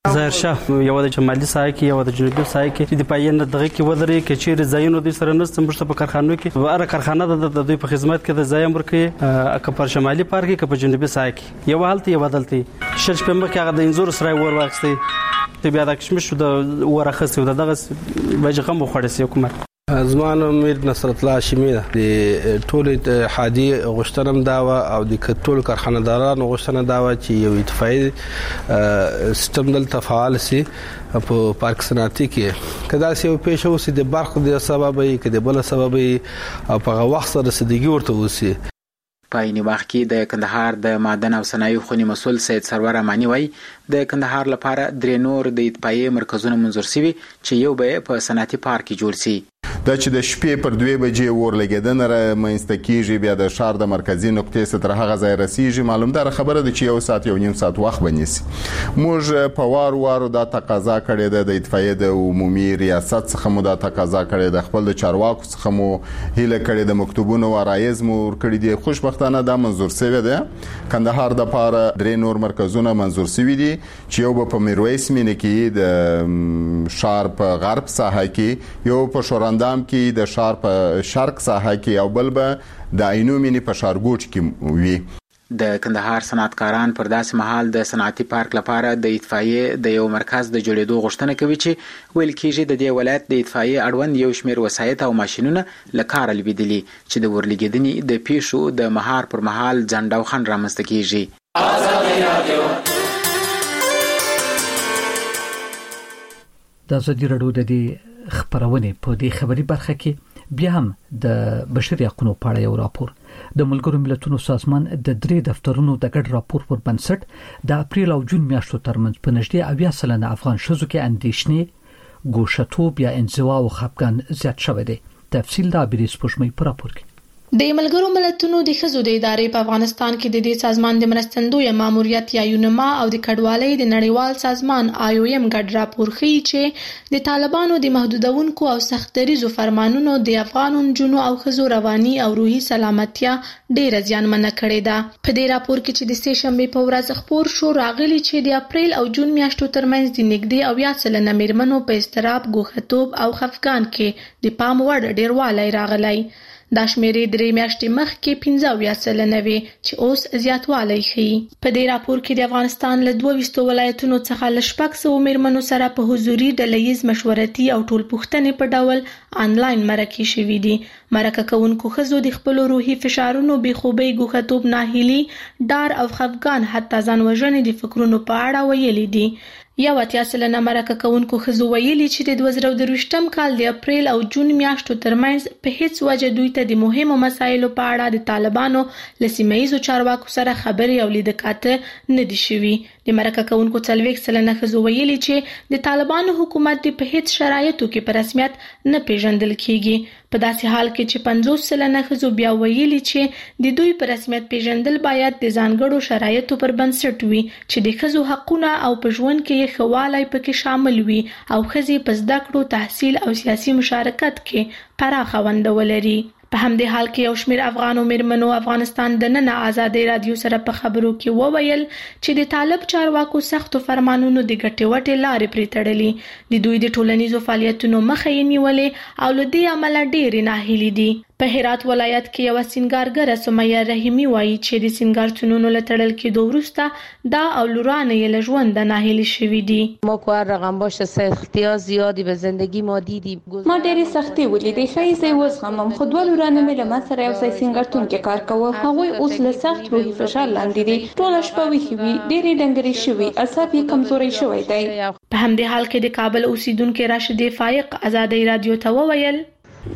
T: ظاهر شاه یو د شمالي ساحه کې یو د جنوبي ساحه کې د پاین دغه کې ودرې کې چې زاینو د سره نست مشته په کارخانو کې واره کارخانه د دوی په خدمت کې د زایم ورکې اکبر شمالي پارک کې په جنوبي ساحه کې یو حالت یو بدلتي شش په مخ کې هغه د انزور سره ور واخستي ته بیا د کشمش د ورخصي دغه وجه هم خوړسي حکومت
U: زمان امیر نصرت الله هاشمي د ټول اتحادی غشتنم داوا او د ټول کارخانه‌دارانو غشتنه داوا چې یو اتفاقی سیستم دل تفعال سي په پارک صنعتي کې کدا سي پیښه وسي د برق د سببي کې د بل سببي او په وخت سره رسیدګي ورته وسي.
R: په یوه وخت کې د کندهار د معدن او صنایع خونی مسول سید سرور امانی وای د کندهار لپاره درې نور د اتفاقی مرکزونه منظور شوي چې یو به په صنعتي پارک کې جوړ شي.
V: دا چې د شپې پر 2 بجې ور لګیدنه را مینځته کیږي بیا د شهر د مرکزی نقطې څخه تر هغه ځای رسیږي معلومدار خبره ده چې 1 ساعت 1.5 ساعت وخت بنيسي. موږ په وارو دا تقاضا کړې ده د اتفاقیه د عمومي ریاست څخه مو دا تقاضا کړې ده خپل د چارواکو څخه مو هیله کړې د مکتوبونو ورایز مو کړې دي خوشبختانه دا منظور شوی ده. کندهار د پاره درې نور مرکزونه منظور شوي دي چې یو په میرویس مینه کې د شهر په غرب ساحه کې یو په شورندام کې د شهر په شرق ساحه کې او بل به د عینو مینی په شارګوټ کې وي.
R: د کندهار صنعتکاران پر داسې مهال د صنعتي پارک لپاره د اتفاقیه د یو مرکز د جوړېدو غوښتنه کوي چې ویل کېږي د دې ولایت د اتفاقیه اړوند یو شمېر وسایط او ماشينونه لکار لویدلي چې د ورلګیدنې د پیښو د مهار پر مهال ځنډ او خنډ رامنځته کیږي.
A: د ازادي راډیو د دې خبرونه په دې خبري برخه کې بیا هم د بشري حقوقو په اړه یو راپور د ملګرو ملتونو سازمان د 3 دفترونو د ګډ راپور پر بنسټ د اپریل او جون میاشتو ترمنځ په نږدې 80% افغان شذو کې اندېښنې ګوښتوب یا انزوا او خپګان زیات شوی دی. تفصیل دا بریس پښمې پر راپور کې
E: د ملګرو ملتونو د ښځو د ادارې په افغانستان کې د دې سازمان د مرستندوی ماموریت یا یونما او د کډوالۍ د نړیوال سازمان IOM ګډ راپور ښیي چې د طالبانو د محدودونکو او سختدریزو فرمانونو د افغان نجونو او ښځو رواني او روحي سلامتیا ډېر زیانمنه کړې ده. په دې راپور کې چې د سې شنبې په ورځ خبر شو راغلي چې د اپریل او جون میاشتو ترمنځ د نږدې 80% میرمنو په اضطراب ګوښتوب او خفګان کې د پام وړ ډېروالی راغلی. دا شمیرې 3 میاشتې مخکې 15% وي چې اوس زیاتوالی ښیي. په دې راپور کې د افغانستان له 22 ولایتونو څخه ل 600 میرمنو سره په حضوري ډلهییز مشورتي او ټولپوښتنې په ډول آنلاین مرکې شوې دي. مرکه کوونکو ښځو د خپل روحي فشارونو بېخوبۍ ګوښتوب ناهیلي ډار او خفګان حتی ځان وژنې د فکرونو په اړه ویلي دي. یو 80% مرکه کوونکو ښځو ویلي چې د 2023م کال د اپریل او جون میاشتو ترمنځ په هیڅ وجه دوی ته د مهمو مسایلو په اړه د طالبانو له سیمه‌ییزو چارواکو سره خبرې او لیدکاته نه دي شوي. د مرکه کوونکو 40% ښځو ویلي چې د طالبانو حکومت په هیڅ شرایطو کې په رسمیت نه پیژندل کیږي. په داسې حال کې چې 50% ښځو بیا ویلي چې د دوی په رسمیت پیژندل باید د ځانګړو شرایطو پر بنسټ وي چې د ښځو حقونه او په ژوند کې خوالی پکې شامل وي او ښځې په زده کړو، تحصیل او سیاسي مشارکت کې پراخه ونډه ولري. په همدې حال کې یو شمېر افغانو میرمنو افغانستان د نن آزادۍ رادیو سره په خبرو کې وویل چې د طالب چارواکو سختو فرمانونو د ګټې وټې لارې پرې تړلي. د دوی د ټولنیزو فعالیتونو مخه یې نیولې او له دې امله ډېرې ناهیلې دي. په هرات ولایت کې یو سینګارګره سمیه رحیمی وایي چې د سینګارتونونو له تړل کېدو وروسته دا او لورانه یې له ژونده ناهیلې شوي دي.
W: ما که هر رقم باشه سختی‌ها زیادی به زندگی ما دیدیم.
X: ما ډېرې سختۍ ولیدې، ښایي زه یې وزغمم، خو 2 لورانه مې له ما سره یو ځای سینګارتون کې کار کوه. هغوی اوس له سخت روحي فشار لاندې دي، ټوله شپه ویښې وي، ډېرې ډنګرې شوي، اعصاب یې کمزوری شوی دی.
E: په همدې حال کې د کابل اوسیدونکو راشد فایق آزادۍ رادیو ته وویل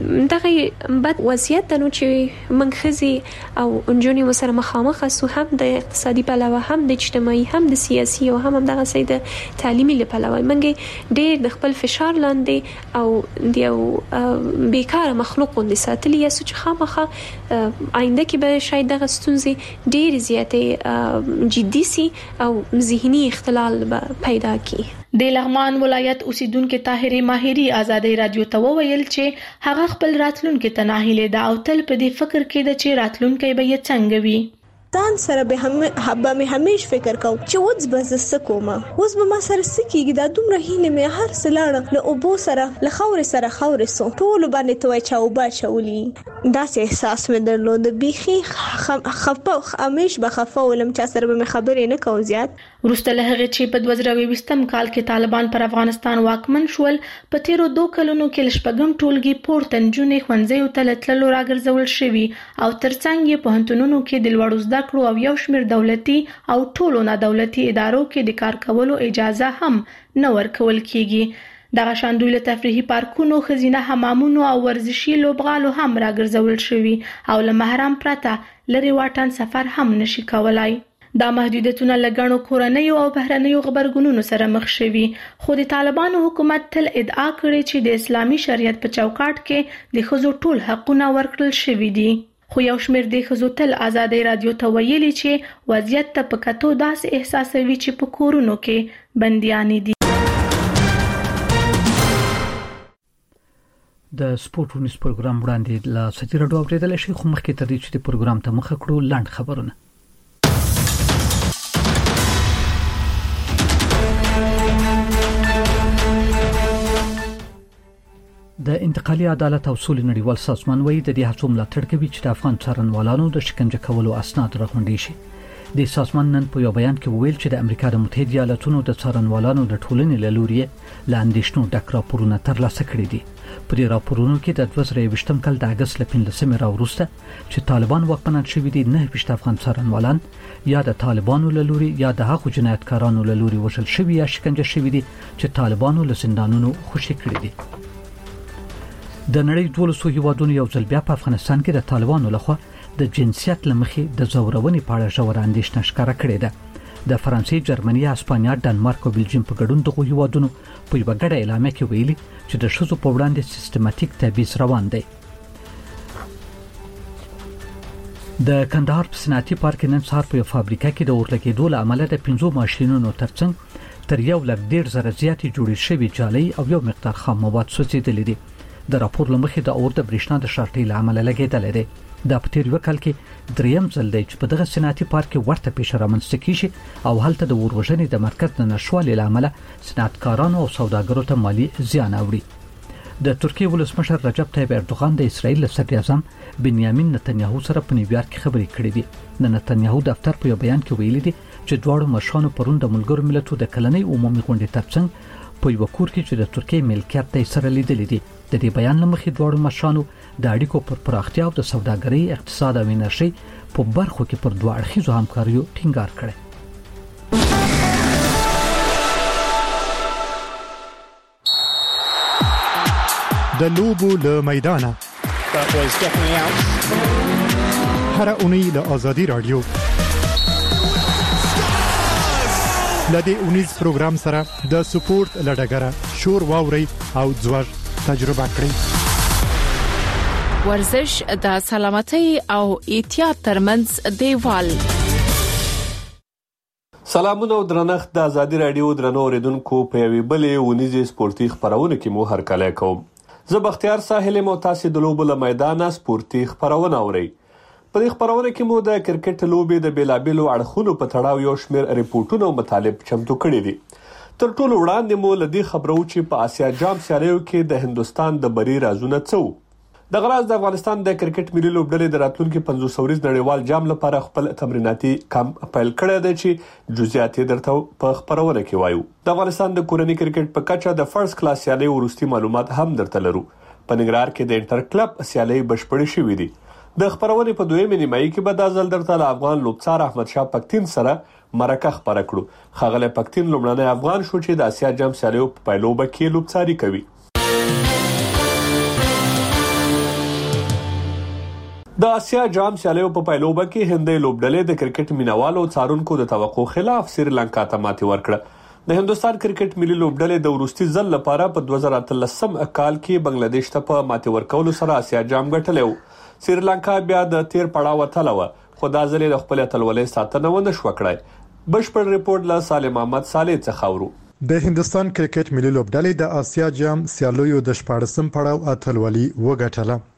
Y: دغه بد وضعیت نو چې موږ ښځې او نجونې ورسره مخامخ سو، هم د اقتصادي پلوه، هم د اجتماعي، هم د سیاسي او هم دغه سي د تعلیمي پلوه موږ ډېر د خپل فشار لاندې او د یو بیکاره مخلوق غوندې ساتلي یو چې خامخه آینده کې به شاید دغه ستونزې ډېر زیاتې جدي سي او ذهني اختلال به پیدا کړي.
E: د لغمان ولایت اوسیدونکو طاهره ماهری آزادۍ رادیو ته وویل چې هغه خپل راتلونکو ته ناهیله ده او تل په دې فکر کې ده چې راتلونکي به یې څنګه وي.
B: افغانستان سره به مې همیش فکر کو چې وځ بز سکوما اوس به ما سره سکیږي دا دومره هینه مې هر سلاړه له اوبو سره له خاورې سو ټول باندې توای چاوبا چولي دا سه احساس مې درلود بيخي خفه همیش به خفه ولم چې سره به خبرې نه کوم زیات
E: ورسته له هغه چې په 2020م کال کې طالبان پر افغانستان واکمن شول په تیرو 2 کلونو کې لشپږم ټولګي پورتن جونې خوندزي ته لټلو راګرځول شوی او ترڅنګ یې په هنتونونو کې د لوړو زده کړو او یو شمېر دولتي او ټولو نه دولتي ادارو کې د کار کولو اجازه هم نه ورکول کیږي دغه شاندوی له تفریحي پارکونو خزینه حمامونو او ورزشي لوبغالو هم راګرځول شوی او له محرم پرته لري واټن سفر هم نشي کولای دا محدودیتونه لګڼو کورنۍ او بهرنیو خبرګونونو سره مخ شوي خو د طالبانو حکومت تل ادعا کړې چې د اسلامي شریعت په چوکاټ کې د ښځو ټول حقونه ورکړل شوي دي خو یو شمېر د ښځو تل ازادۍ رادیو ته ویلي چې وضعیت ته په کتو داسې احساسوي چې په کورونو کې بندیانې دي
A: د سپورت ونیس پروګرام وړاندې لا ستې راډیو اوریدل شي خو مخکې تر دې چې د پروګرام ته مخه کړو لاند خبرونه د انتقالي عدالت او سولې نړیوال سازمان وایي د دې هڅو ملاتړ کوي چې د افغان څارنوالانو د شکنجه کولو اسناد راغونډي شي د سازمان نن په یو بیان کې ویل چې د امریکا د متحده ایالاتونو د څارنوالانو د ټولنې له لوري لاندېشنو ډک راپورونه ترلاسه کړي دي په دې راپورونو کې د 2023م کال د اگست ل 15 راوروسته چې طالبان واکمنان شوي دي 9 افغان څارنوالان یا د طالبانو له لوري یا د هغو جنایتکارانو له لوري وژل شوي یا شکنجه شوي دي چې طالبانو له زندانونو خوشي کړي دي د نړۍ 12 هیوادونو یو ځل بیا په افغانستان کې د طالبانو لخوا د جنسیت لمخې د زورونې په اړه ژور اندېښنه ښکاره کړې ده د فرانسې، جرمني، اسپانیا، ډنمارک او بلجیم په ګډون دغه هیوادونو په یو ګډه اعلامیه کې ویلي چې د ښځو په وړاندې سیستماتیک تبعیض روان دی. د کندهار په صنعتي پارک نن سهار په یو فابریکه کې د اورلګېدو له امله د 15 ماشینونو ترڅنګ تر 1.5 زیاتې جوړې شوې جالۍ او یو مقدار خام مواد سوځېدلي دي. د راپور لمخې د اور د برېښنا د شارټۍ له امله لګېدلې ده. دا په تیر یو کال کې دریم ځل دی چې په دغه صنعتي پارک کې ورته پیښه رامنځته کیږي او هلته د ورغژنې د مرکز د نشوالي له امله صنعتکارانو او سوداګرو ته مالی زیان اوړي. د ترکیې ولسمشر رجب طیب اردوغان د اسرائیل صدر اعظم بنیامین نتنیاهو سره په نیویارک کې خبرې کړې دي. د نتنیاهو دفتر په یو بیان کې ویلي دي چې دواړو مشرانو پرون د ملګرو ملتونو د کلنۍ عمومي غونډې ترڅنګ په یو کور کې چې د ترکیې ملکیت دی سره لیدلې دي. د دې بیان لمخې دواړو مشرانو د اړیکو پر پراختیا او د سوداګرۍ، اقتصاد او انرژي په برخو کې پر دوه اړخیزو همکاریو ټینګار کړی.
I: د لوبو له میدانه هر اونۍ له آزادي رادیو لدې اونیز پروګرام سره د سپورت لډګره شور واوري او ځوړ تجربه کړئ.
C: ورزش د سلامتۍ او احتیاط ترمنځ دیوال.
M: سلامونه او درنښت د آزادي رادیو درنو اوریدونکو په یوې بلې اونیزې سپورتي خبرونه کې مو هرکلی کوم. زه بختیار ساحل مو تاسو د لوبو له میدانه سپورتي خبرونه اورئ. په دې خبرونه کې مو د کرکټ لوبې د بیلابیلو اړخونو په تړاو یو شمېر ریپورتونه او مطالب چمتو کړي دي. تر ټولو وړاندې مو لدې خبرو چې په آسیا جام سیالیو کې د هندستان د بری رازونه څه وو. د غراز د افغانستان د کرکټ ملي لوبډلې د راتلونکي 50 ورځ نړیوال جام لپاره خپل تمریناتي کمپ پیل کړی دی چې جزئیات درته په خبرونه کې وایو. د افغانستان د کورنۍ کرکټ په کچه د فرست کلاس سیالۍ وروستي معلومات هم درته لرو. په ننګرهار کې د انټر کلب سیالۍ بشپړې شوې دي. د خبرونه په دویمه نیمایي کې به د ځل درته افغان لوبڅار احمد شاه پکتین سره مرکه خبره کړو. خغله پکتین لومړنی افغان شو چې د آسیا جام سیالیو په پایلوبه کې لوبڅاری کوي. د آسیا جام سیالیو په پایلوبه کې هندۍ لوبډلې د کرکټ مینوالو څارونکو د توقع خلاف سریلانکا ته ماتې ورکړه. د هندستان کرکټ ملي لوبډلې د وروستي ځل لپاره په 2013 کال کې بنگلاديش ته په ماتې ورکولو سره آسیا جام ګټلی و. سریلانکا بیا د تیر پړاو وتله خو دا ځل د خپل اتلولۍ ساتنه ونه شو کړای. بشپړ ریپورت له سالم احمد صالح څخه اورو.
I: د هندستان کرکټ ملي لوبډلې د آسیا جام سیالیو د 14م پړاو اتلولي وګټله.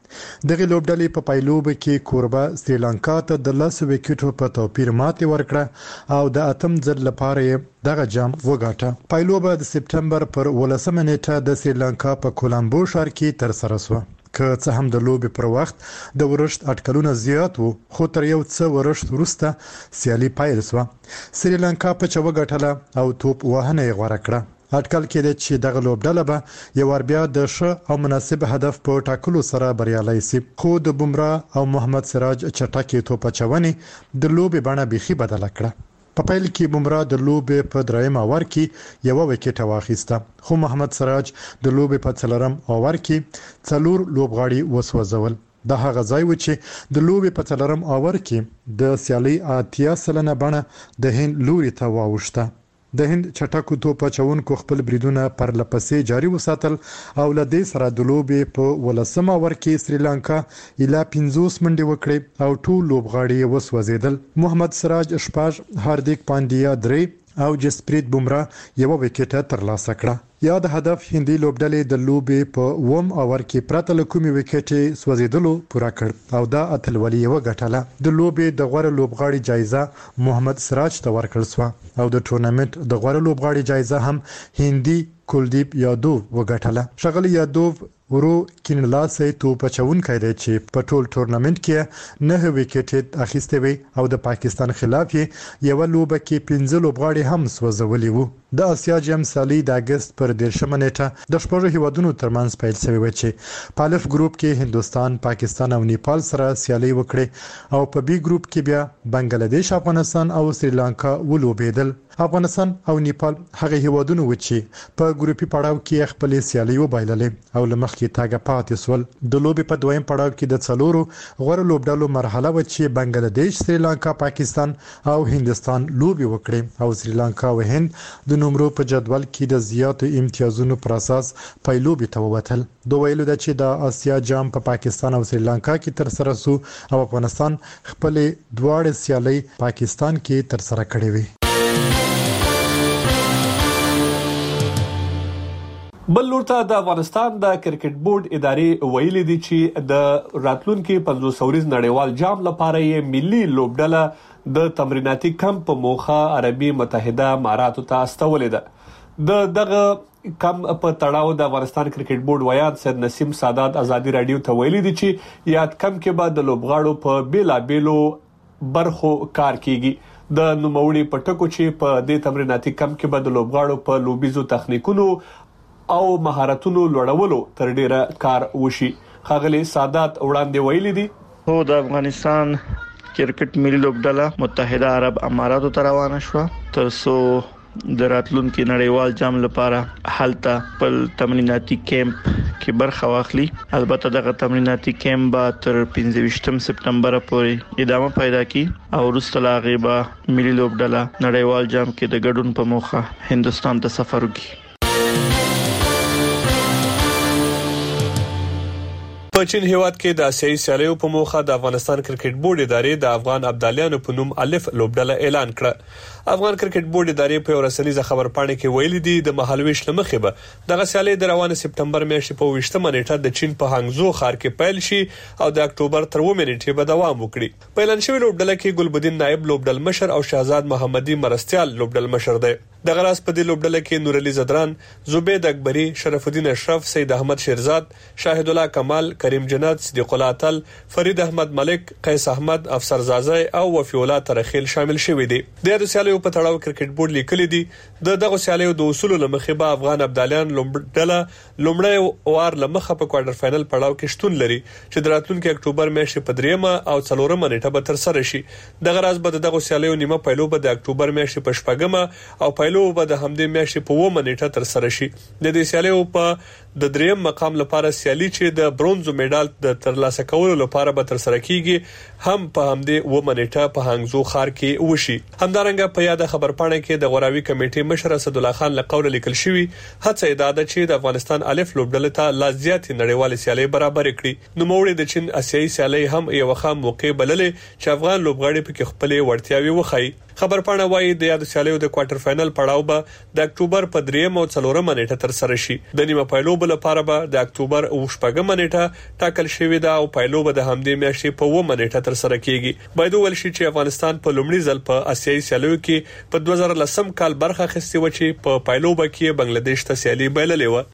I: دغه لوبډلې په پایلوب کې کوربه سریلانکا ته د 10 وکټو په توپیر ماتې ورکړه او د اتم ځل لپاره دغه جام وګاټه. پایلوب د سپټمبر پر 18 نیټه د سریلانکا په کولامبو ښار کې تر سره شو. که څه هم د لوبې پر وخت د ورښت اټکلونه زیات وو، خو تر یو څه ورښت وروسته سیالي پیل شوه. سریلانکا په چوغه غټله او توپ وهنه یې غوړه کړه. اټکل کېده چې دغه لوبډله به یو ور بیا د ښه او مناسب هدف په ټاکلو سره بریالي شي، خو د بومرا او محمد سراج چټکې توپ اچونې د لوبې بڼه بیخي بدله کړه. په پیل کې بومرا د لوبې په دریم اوور کې یو وکټ واخیسته، خو محمد سراج د لوبې په څلورم اوور کې 4 لوبغاړي وسوځول. د هغه ځای و چې د لوبې په څلورم اوور کې د سیالي 80% بڼه د هند لوري ته واوښته. د هند چټکو توپ اچونکو خپل بریدونه پر لپسې جاري وساتل او لدې سره د لوبې په 18 اوور کې سریلانکا اله 50 منډې وکړې او ټول لوبغاړي وسوځیدل. محمد سراج 6، هاردیک پاندیا 3 او جسپریت بومرا یو وکټ ترلاسه کړه. یا د هدف هندي لوبډلې د لوبې په 1 اوور کې پرته له کومې وکټې سوځیدلو پوره کړ او دا اتلولي یې وګټله. د لوبې د غوړه لوبغاړي جایزه محمد سراج ته ورکړل شو او د ټورنمنت د غوړه لوبغاړي جایزه هم هندي کلدیپ یادوو وګټله. ښاغلی یادوو ورو کینلاسي توپ اچونکی دی چې په ټول ټورنمنت کې 9 وکټې اخیستې وي او د پاکستان خلاف یې یو لوبه کې 15 لوبغاړي هم سوځولي وو. د اسیا جام سالي د اگست پر 10 نیټه د شپږ هیوادونو ترمنځ پیل شوی و چې په الف ګروپ کې هندستان، پاکستان او نیپال سره سیالي وکړي او په بي ګروپ کې بیا بنگلاديش، افغانستان او سریلانکا ولوبېدل. افغانستان او نیپال هغه هیوادونه و چې په ګروپي پړاو کې خپل سیالي وبایللې او لمخ کې تاګه پاتې سول. د لوبې په دویم پړاو کې د څلورو غوړ لوبډلو مرحله و چې بنگلاديش، سریلانکا، پاکستان او هندستان لوبي وکړي او سریلانکا او هند د نمرو په جدول کې د زیاتو امتیازونو پر اساس پایلوبي ته ووتل. دوه ویلو د چې د اسیا جام په پاکستان او سریلانکا کې تر سره سو او افغانستان خپل دواړه سیالي پاکستان کې تر سره کړې وي.
M: بل لورته د افغانستان د کرکټ بورډ ادارې ویلي دي چې د راتلونکي 500 ورځ نړیوال جام لپاره یې ملي لوبډله د تمریناتي کمپ په موخه عربي متحده اماراتو ته استولې ده. دغه کم په تړاو د افغانستان کرکټ بورډ ویان سید نسیم سادات ازادي رادیو ته ویلي دي چې یاد کم کې به د لوبغاړو په بیلابیلو برخو کار کیږي. د نوموړي په ټکو چې په دې تمریناتي کمپ کې به د لوبغاړو په لوبیزو تخنیکونو او مهارتونو لوړولو تر ډیره کار وشي. ښاغلي سادات وړاندې ویلي دي
F: هو د افغانستان کرکټ ملي لوبډله متحده عرب اماراتو ته روانه شو ترڅو د راتلونکي نړیوال جام لپاره هلته په تمریناتي کیمپ کې برخه واخلي. البته دغه تمریناتي کیمپ به تر 15 سپټمبر پورې ادامه پیدا کړي او وروسته لا غیبه ملي لوبډله نړیوال جام کې د ګډون په موخه هندستان ته سفر وکړي.
M: په چین هیواد کې د اسیایي سیالیو په موخه د افغانستان کرکټ بورډ ادارې د افغان ابدالیانو په نوم الف لوبډله اعلان کړه. افغان کرکټ بورډ ادارې په ورسنیزه خبرپاڼه کې ویلي دي د مهالويش لمخې به دغه سیالي د روانه سپټمبر میاشتې په 20 نیټه د چین په هانګزو ښار کې پیل شي او د اکتوبر تر 9 نیټې به دوام وکړي. په اعلان شوی لوبډله کې ګلبدین نائب لوبډل مشر او شهزاد محمدي مرستيال لوبډل مشر دی. دغه راس په دې لوبډله کې نور علي زدران، زبید اکبری، شرف الدین اشرف، سید احمد شیرزاد، شاهد الله کمال، کریم جنات، صدیق الله اتل، فرید احمد ملک، قیس احمد، افسر زازی او وفي الله ترخیل شامل شوي دي. د سیالیو په تړاو کرکټ بورډ لیکلي دي دغه سیالیو د اصول لمخې به افغان ابدالیان لوبډله لومړی وار لمخه په کوارټر فائنل پړاو کې شتون لري چې د راتلونکي اکتوبر میاشتې په 3 او 4 نیټه به تر سره شي. دغه راز به دغه سیالیو نیمه پایلو به د اکتوبر میاشتې په 4 او پایلو به د همدې میاشتې په 9 نیټه تر سره شي. د دې سیالیو په د 3 مقام لپاره سیالي چې د برونز میډال د ترلاسه کولو لپاره به تر سره کیږي هم په همدې 9 نیټه په هانګزو ښار کې وشي. همدارنګه په یاد خبرپاڼه کې د غوراوي کمیټې مشر اسد الله خان لقول لیکل شوی هڅه اراده چې د افغانستان الف لوبډله ته لازیات نړیوال سیالي برابر کړي. نو موړي د چین اسیایي سیالي هم یو خام موقع بللې چې افغان لوبغاړي په خپل وړتیاوي وخی. خبرپاڼه وايي د یاد سیالیو د کوارټر فائنل پړاو به د اکتوبر په 3 او 4 نیټه تر سره شي. د نیمه پایلوب لپاره به د اکتوبر او 8 نیټه ټاکل شوې ده او پایلوب د همدې میاشتې په 9 نیټه تر سره کیږي. باید ویل شي چې افغانستان په لومړي ځل په آسیایي سیالیو کې په 2010 کال برخه اخیستې و چې په پایلوب کې بنگلاديش ته سیالي بایللې و.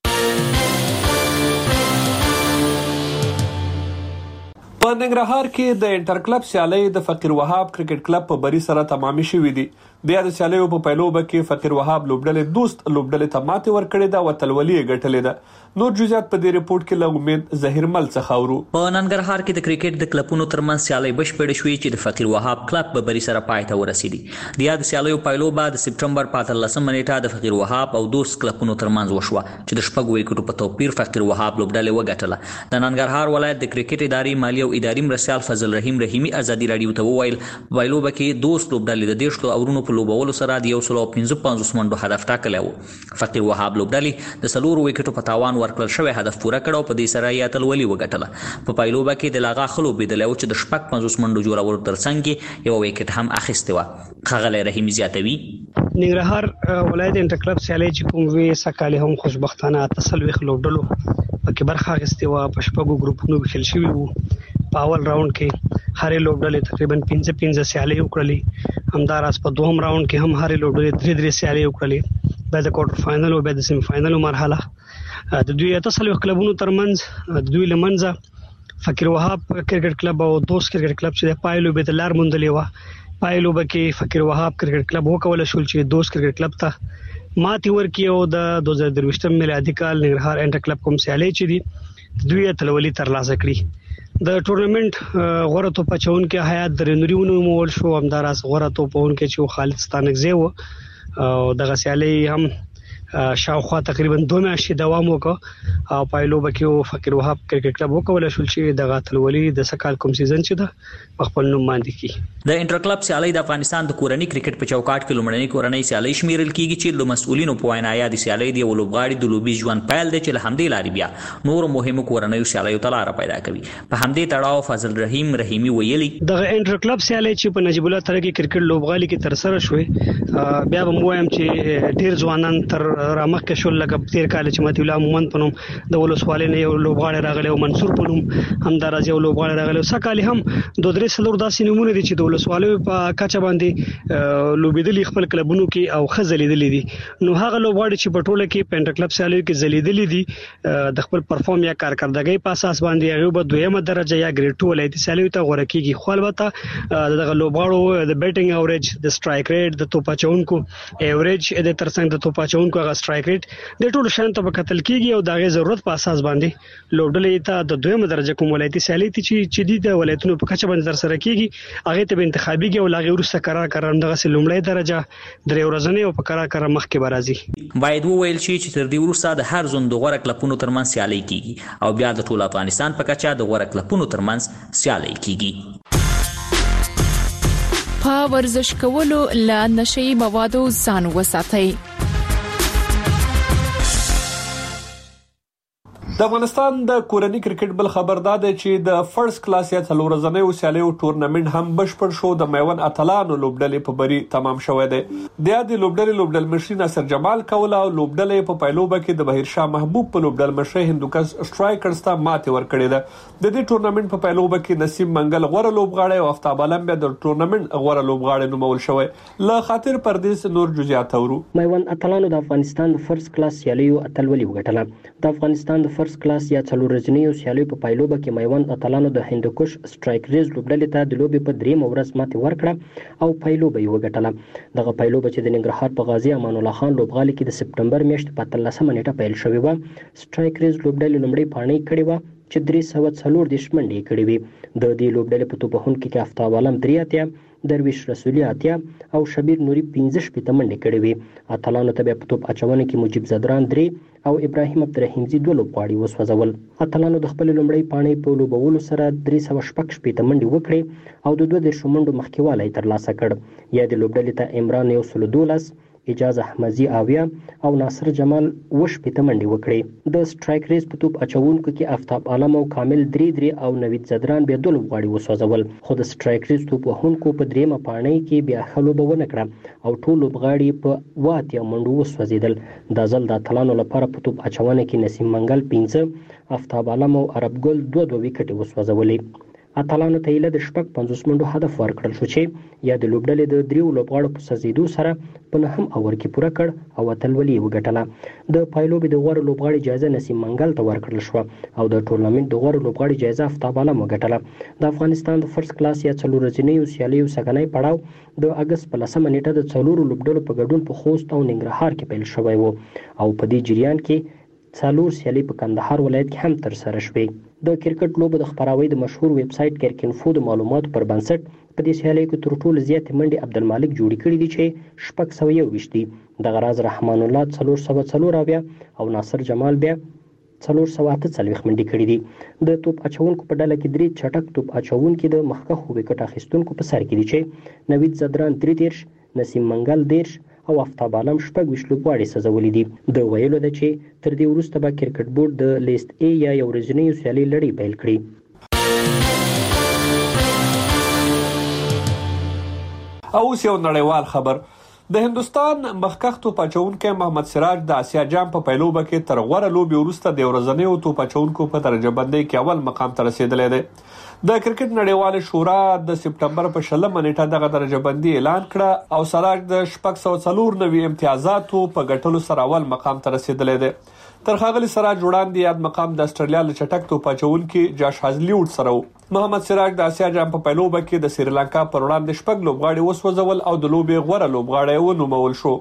M: په ننګرهار کې د انټر کلب سیالي د فقیر وهاب کرکټ کلب په بری سره تمامي شوې دي. د یاد سیالیو په پایلوب کې فقیر وهاب لوبډلې دوست لوبډلې ته ماتې ورکړې ده او تلولي ګټلې ده. نور جزئیات په دې ریپورت کې له امید ظهیر مل څخه اورو.
G: په ننګرهار کې د کرکټ د کلبونو ترمنځ سیالي بشپړې شوې چې د فقیر وهاب کلب په بری سره پای ته ورسېدي. د یاد سیالیو پایلوب د سپټمبر 15 نیټه د فقیر وهاب او دوست کلبونو ترمنځ وشوه چې د شپږ وکټو په توپیر فقیر وهاب لوبډلې وګټله. د ننګرهار ولایت د کرکټ ادارې مالی او اداري مرسیال فضل رحیم رحیمی ازادي رادیو ته وویل پایلوب کې دوست لوبډلې د 10 اورونو په لوبولو سره د 155 منډو هدف ټاکلی و. فقیر وهاب لوبډلې د 4 وکټو په تاوان ورکړل شوی هدف پوره کړ او په دې سره یې اتلولي وګټله. په پایلوب کې د لاغا خلو بيدل او چې د 55 منډو جوړول ترڅنګ یو وکټ هم اخیسته و. خغل رحیم زیاتوي
H: ننګرهار ولایت انټر کلب سیالي چې کوم وی سکاله هم خوشبختانه تسلوي خلوډلو پکې برخه اخیسته و. په شپږو ګروپونو کې خل شوی وو. په اول راوند کې هرې لوبډلې تقریبا 15 سیالي وکړلې. همداراز په دوهم راوند کې هم هرې لوبډلې 3 سیالي وکړلې. بعد کوارټر فائنل او بعد سیمی فائنل مرحله د دوی تسلوي کلبونو ترمنځ د دوی لمنځه فقیر وهاب کرکټ کلب او دوست کرکټ کلب چې پایلو به د لار مونډلې و. پایلو به کې فقیر وهاب کرکټ کلب وکول شول چې دوست کرکټ کلب ته ماتي ورکي او د 2023 میلادي کال ننګرهار انټر کلب کوم سیالي چې دي دوی تلولي ترلاسه کړي. د ټورنمنت غوړه توپ چون کې حیات درنوريونو مول شو. همداراز غوړه توپون کې چې خالد ستانکزی و او دغه سیالي هم شاوخوا تقریبا 2 میاشتې دوام وکړ او پایلوب کې فقیر وهاب کرکټ کلب وکول شول چې د غاتلولي د سکال کوم سیزن چې د خپل نوم باندې کی.
G: د انټر کلب سیالي د افغانستان د کورنۍ کرکټ په چوکاټ کې لومړنۍ کورنۍ سیالي شمیرل کیږي چې د مسؤلینو په وینا د سیالي دی ولوبغاړي د لوبي ژوند پایل دی چې الحمدلله لاري بیا نور مهمه کورنۍ سیالي ته لار پیدا کوي. په همدې تړاو فضل رحیم رحیمی ویلي
H: د انټر کلب سیالي چې په نجیب الله ترکی کرکټ لوبغالي کې تر سره شوې بیا به وایم چې ډیر ځوانان تر رامخ کې شول لکه تیر کال چې متي الله مومن پنوم د ولسوالۍ نه یو لوبغاړی راغلی او منصور پنوم همداراز یو لوبغاړی راغلی. سکه هم 2-3 داسې نمونه دي چې د ولسوالۍ په کچه باندې لوبېدلي خپل کلبونو کې او خزلیدلې دي. نو هغه لوبغاړي چې په ټوله کې په انټر کلب سیالي کې زلیدلې دي د خپل پرفارم یا کارکردګۍ په اساس باندې هغه په دویمه درجه یا ګریډ 2 ولایتي سیالي ته غوړه کیږي. خو البته دغه لوبغاړو د بیټینګ اوریج د سټرایک ریټ د توپا چونکو ایوریج د ترڅنګ د توپا چونکو هغه سټرایک ریټ د ټولو شان ته کتل کیږي او دغه ضرورت په اساس باندې لوبډلې ته د دویمه درجه کوم ولایتي سیالي چې د ولایتونو په کچه باندې تر سره کیږي هغه ته به انتخابيږي او لاغي ورسره قرار دغه لومړی درجه درې ورځې او په قرار مخکې برازي.
G: باید وویل شي چې تر دې وروسته د هر زون د غوړه کلپونو ترمنځ سیالي کیږي او بیا د ټول افغانستان په کچه د غوړه کلپونو ترمنځ سیالي کیږي.
C: په ورزش کولو له نشئی موادو ځان وساتئ.
M: د افغانستان د کورنۍ کرکټ بل خبردار دی چې د فرست کلاس یا څلور ورځې سیالیو ټورنمنت هم بشپړ شو. د میوند اتلانو لوبډلې په بری تمام شوې ده. د لوبډلې مشر ناصر جمال کولا او لوبډلې په پایلوبه کې د بهیر شاه محبوب په لوبډل مشر هندوکش سټرایکرز ته ماتې ورکړې ده. د دې ټورنمنت په پایلوبه کې نسیم منګل غوړه لوبغاړی او افتاب علم بیا د ټورنمنت غوړه لوبغاړی نومول شوی. له خاطر پردیس نور جزئیات اورو.
J: میوند اتلانو د افغانستان د فرست کلاس سیالیو اتلولي وګټله. د افغانستان د فرست کلاس یا څلور ورځې سیالیو په پایلوبه کې میوند اتلانو د هندوکش سټرایکرز لوبډلې ته د لوبې په 3 ورځ ماتې ورکړه او پایلوبه یې وګټله. دغه پایلوبه چې د ننګرهار په غازی امان الله خان لوبغالي کې د سپټمبر میاشتې په 13 نیټه پیل شوې و. سټرایکرز لوبډلې لومړی پاڼۍ کړې و چې 340 منډې کړې وې. د دې لوبډلې په توپخون کې افتاب عالم 3 درویش رسولي 8 او شبیر نوري 15 منډې کړې وې. اتلانو ته په توپ اچونه کې مجيب زدران 3 او ابراهیم عبدالرحیمزي 2 لوبغاړي وسوځول. اتلانو د خپل لومړی پاڼۍ په لوبولو سره 316 منډې وکړې او د 22 منډو مخکېوالی ترلاسه کړ. یا د لوبډلې ته عمران 112 اجازه احمدي اویا او ناصر جمال وشپته منډي وکړي. د سټرایک ریس په توپ اچونکو کې آفتاب عالم او کامل درې او نوید زدران بیا د لوبغاړي وسوځول، خو د سټرایک ریس توپ وهونکو په دریمه پاڼۍ کې بیا خلوبه ونه کړه او ټول لوبغاړي په واتیا منډو وسوځیدل. د ځل د اتلانو لپاره په توپ اچونه کې نسیم منګل 15، آفتاب عالم او عرب ګل 2 وکټې وسوځولې. اتلانو ته یې د شپږ 50 منډو هدف ورکړل شو چې یا د لوبډلې د 3 لوبغاړو په سزیدو سره په 9 اور کې پوره کړ او اتلولي وګټله. د پایلوبې د غوړ لوبغاړي جایزه نسیم منګل ته ورکړل شو او د ټورنمنت د غوړ لوبغاړي جایزه آفتاب عالم وګټله. د افغانستان د فرست کلاس یا څلور ورځنیو سیالیو سګنۍ پړاو د اگست په 10 نیټه د څلورو لوبډلو په ګډون په خوست او ننګرهار کې پیل شوی وو او په دې جریان کې څلور سیالي په کندهار ولایت کې هم تر سره شوې. د کرکټ لوبو د خبراوي د مشهور ویب سټ کرکینفو د معلوماتو پر بنسټ په دې سیالي کې تر ټولو زیات منډي عبدالمالک جوړې کړې دي چې 621 دي. د غراز رحمان الله 404 او ناصر جمال بیا 448 منډي کړې دي. د توپ اچونکو په ډله کې 3 چټک توپ اچونکو د مخکخو وکټ اخیستونکو په سر کې دي چې نوید زدران 33، نسیم منګل 10 او آفتاب عالم 26 لوبغاړي سزولي دي. د ویلو ده چې تر دې وروسته به کرکټ بورډ د لیست ای یا یو ورځنیو سیالي لړۍ پیل کړي.
M: اوس یو نړیوال خبر. د هندستان مخکخ توپ اچونکي محمد سراج د آسیا جام په پیلوبه کې تر غوړه لوبي وروسته د ورځنیو توپ اچونکو په درجه بندۍ کې اول مقام ته رسیدلی دی. د کرکټ نړیوال شورا د سپټمبر په 20 نیټه دغه درجه بندي اعلان کړه او سراج د 694 امتیازاتو په ګټلو سره اول مقام ته رسیدلی دی. تر ښاغلي سراج وړاندې یاد مقام د استرالیا له چټک توپ اچونکي جاش هازلیوډ سره و. محمد سراج د آسیا جام په پیلوبه کې د سریلانکا پر وړاندې 6 لوبغاړي وسوځول او د لوبې غوړه لوبغاړی ونومول شو.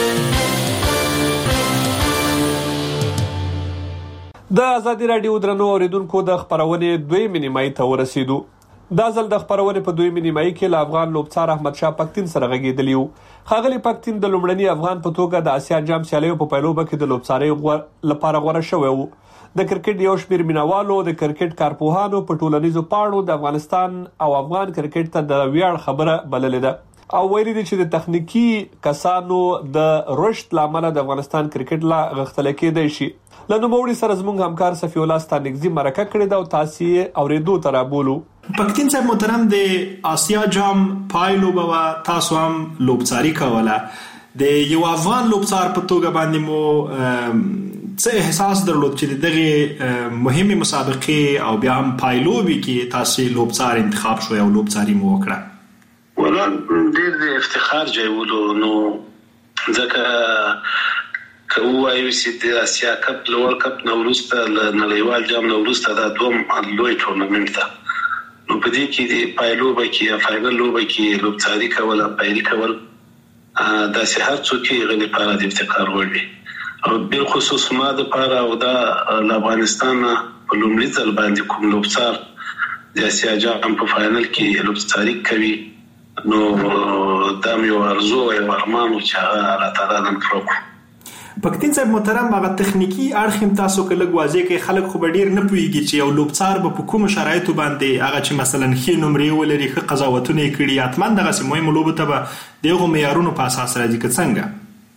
M: د ازادي رادیو درنو اوریدونکو د خبرونې 2 نیمایي ته ورسیدو. دا ځل د خبرونې په 2 نیمایي کې له افغان لوبڅار احمد شاه پختین سره غږیدلی وو. ښاغلي پختین د لومړني افغان په توګه د آسیا جام سیالیو په پیلوبه کې د لوبڅارۍ لپاره غوړه شوی وو. د کرکټ یو شمېر مینوالو د کرکټ کارپوهانو په ټولنیزو پاڼو د افغانستان او افغان کرکټ ته د ویاړ خبره بللې ده او ویلي دي چې د تخنیکی کسانو د رشد لامل د افغانستان کرکټ لا غښتل کېدای شي. له نوموړي سره زموږ همکار صفی الله ستانګزي مرکه کړې ده او تاسو یې اورېدو ته رابولو.
K: پختین صاحب محترم، د آسیا جام پایلوبه و تاسو هم لوبڅاری کوله. د یو افغان لوبڅار په توګه باندې مو څه احساس درلود چې دغه مهمه مسابقه او بیا هم پایلوبي کې تاسو لوبڅار انتخاب شو او لوبڅاری مو وکړه؟
L: ولا ډېر د افتخار جوړولو نو ځکه کوو ایو سي د آسیا کپ لوړ کپ نوروسته نړیوال جام نوروسته دا دوم لوی ټورنمنت ده. نو په دې کې د پایلوبه کې فائنل لوبه کې لوبڅاری کول او پایل کول د هر څوک غلي لپاره د افتخار وړ وي او بل خصوص ما د لپاره او د افغانستان په لومړي ځل باندې کوم لوبڅار د آسیا جام په فائنل کې لوبڅاری کوي. نو دا یو ارزو او ارمان چې الله تعالی نن پروک.
K: پختین صاحب محترم، هغه تخنیکی اړخ تاسو کله واضح کې خلک خو ډیر نه پوهیږي چې یو لوبڅار په کوم شرایطو باندې هغه چې مثلا خې نمرې ولري ښه قضاوتونه کړي اتمن دغه مهمه لوبه ته دغه معیارونو په اساس راځي که څنګه؟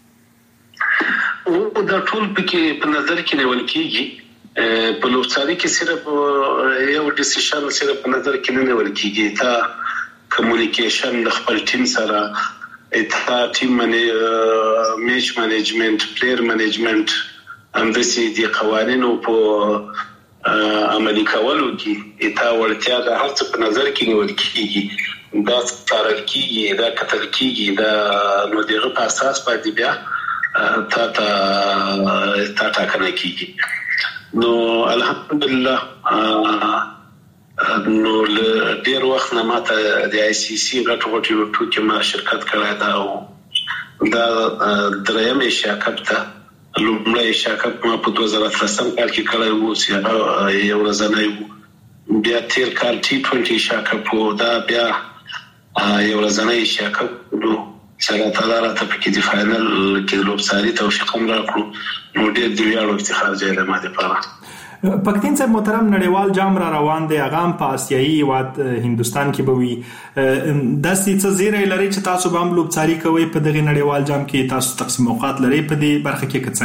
L: او دا ټول په نظر کې نیول کیږي. په لوبڅاري کې صرف یو ډیسیژن صرف په نظر کې نه نیول کیږي. تا کمیونیکیشن د خپل ټیم سره اتا ټیم میچ مانجمنت پلیئر مانجمنت هم د سي دي قوانینو په عملي کولو کې اتا ورتیا د هر څه په نظر کې نیول کیږي. دا څارل کیږي، دا کتل کیږي، دا نو دغه په اساس باندې بیا تا ټاکنه کیږي. نو الحمدلله نو ډیر وخت نه ماته د آی سی سی غټو ټوکې ما شرکت کړی دا او دا درېیم ایشیا کپ ته لومړی ایشیا کپ ما په 2013 کال کې کړی وو چې یو ورځنی وو. بیا تیر کال T20 ایشیا کپ وو، دا بیا یو ورځنی ایشیا کپ نو سره تعالی راته پکې د فائنل کې لوبڅاری توفیق هم راکړو. نو ډیر دی ویاړ او افتخار ځای له ما لپاره.
K: پښتين صاحب محترم نړیوال جام را روان دی اغام په آسیایي هیواد هندستان کې به وي داسې څه زیری لري چې تاسو به هم لوبڅاري کوئ په دغه نړیوال جام کې تاسو تقسیم اوقات لري په دې برخه کې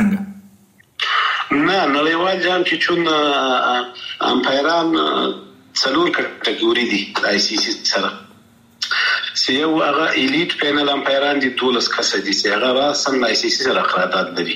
K: څنګه
L: نه نړیوال جام کې چون امپایران څلور کټګوري دي آی سی سی سره سیو هغه الیټ پینل امپایران دي 12 کس دي چې هغه راسن آی سی سی سره قرارداد لري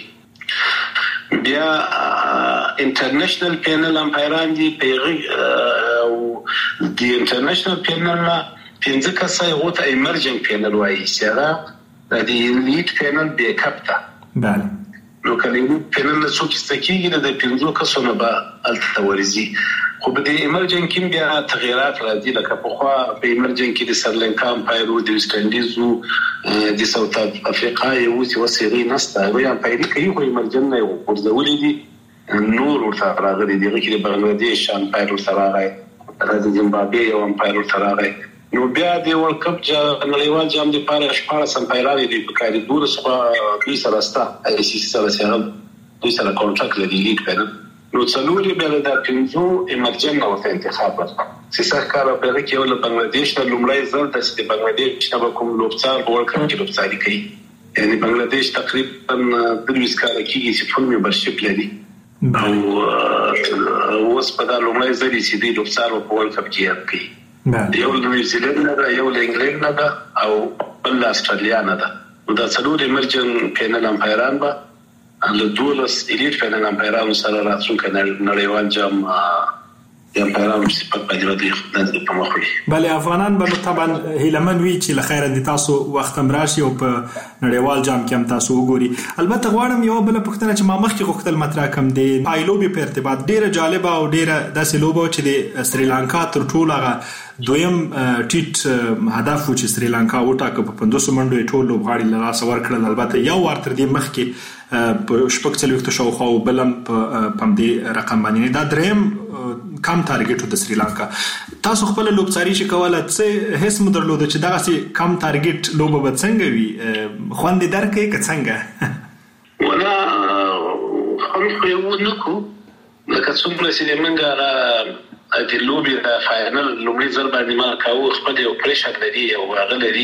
L: بیا انټرنیشنل پینل امپایران دي پیغه او دی انټرنیشنل پینل نه پنځه کسه یو ته ایمرجنټ پینل وایي چې هغه د الیټ پینل بیک اپ ته
K: بله
L: نو کله پینل له څوک استکیږي د پنځو کسونو به التورزي خو په دې ایمرجنټ کې بیا تغیرات راځي لکه په خوا په ایمرجنټ کې د سرلنکا امپایر او د ویسټ انډیز د ساوث افریقا یو څه وسیری نسته وي امپایر کوي خو ایمرجنټ نه یو ورځولې دي نور ورته راغلي دي چې د بنگلاديش امپایر ورته راغی د زیمبابوې یو امپایر ورته راغی نو بیا د ورلد کپ نړیوال جام د پاره شپږ امپایران دي په کاري دور څخه دوی سره ستا آی سی سی سره سره دوی سره کانټراکټ لري لیګ پنه نو څلوري بل د پنځو ایمرجنټ او انتخاب ورکړه چې سرکار په هغه کې ول بنگلاديش ته لومړی ځل د بنگلاديش نه کوم لوبڅار ورلد کپ کې لوبڅاري کوي یعنی بنگلاديش تقریبا 23 کال کېږي چې فول ممبرشپ لري او اوس په دا لومړی ځل چې د لوبڅار په ورلد کپ کې کوي یو نیوزیلند نه یو انګلند نه او بل استرالیا نه ده نو دا څلور ایمرجنټ پینل امپایران به له 12 الیټ پینل امپایرانو سره راتلونکي نړیوال جام د امپایرانو صفات باندې د پمخوي
K: بله افغانان به طبعا هیلمن وی چې لخير د تاسو وخت هم راشي او په نړیوال جام کې هم تاسو وګوري البته غواړم یو بل پوښتنه چې ما مخکې غوښتل مطرح کوم دی پایلوبي په ارتباط ډیره جالبه او ډیره داسې لوبه چې د سریلانکا تر ټولو هغه دویم ټیټ هدف و چې سریلانکا وټاکه په 500 منډو ټول لوبغاړي له لاس ورکړل البته یو ور تر دې مخکې په شپږ څلوېښت شاوخوا بلم په دې رقم باندې دا دریم کم ټارګټ د سریلانکا تاسو خپل لوبڅاري چې کوله څه هیڅ مدرلود چې دغه سي کم ټارګټ لوبه به څنګه وي خوند درکې که څنګه
L: ولا خو یو نکو لکه څومره چې موږ د لوبي د فاینل لومړي ځل باندې ما کاوه خپل یو پریشر لري او هغه لري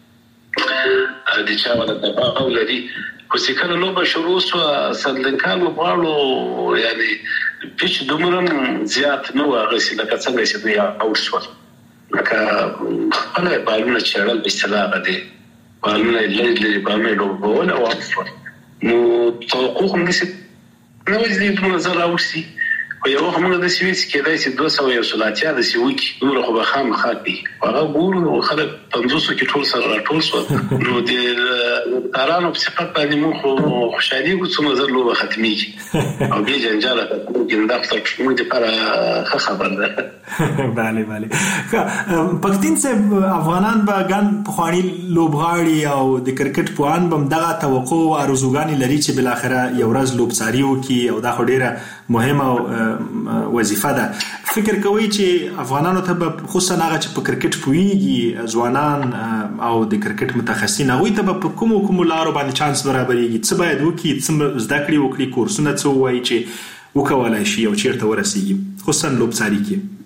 L: د چا ولا د باو لري خو چې کله لوبه شروع شو سرلنکا لوبغاړو یعنی پیچ دومره زیات نو هغه چې لکه څنګه چې دوی اوټ شول لکه خپل بالونه چړل به اصطلاح ده بالونه لږ بالونه لوبول او اوټ شول نو توقع هم نشي نو دې په نظر راوړسي خو یو هم د سویس کې دای چې 200 یو سلاتیا د سویک نور خو به خام خاطي هغه ګورو خلک 500 کې ټول سره ټول سو نو د تارانو په صفات باندې مو خو خوشالي کو څو نظر لوبه ختمي او به جنجاله کې د خپل موږ لپاره خبر ده
K: bale پښتين صاحب افغانان به ګان په خواني لوبغاړي او د کرکټ پوان بم دغه توقع او ارزوګانی لري چې بل اخره یو ورځ لوبڅاري وکي او دا خو ډیره مهمه وظیفه ده فکر کوي چې افغانانو ته خصوصا هغه چې په کرکټ پويږي ځوانان او د کرکټ متخصصین هغه ته په کوم لارو باندې چانس برابرېږي څه باید وکي څه زده کړې وکړي کورسونه څه وایي چې وکولای شي او چیرته ورسیږي خصوصا لوبڅاري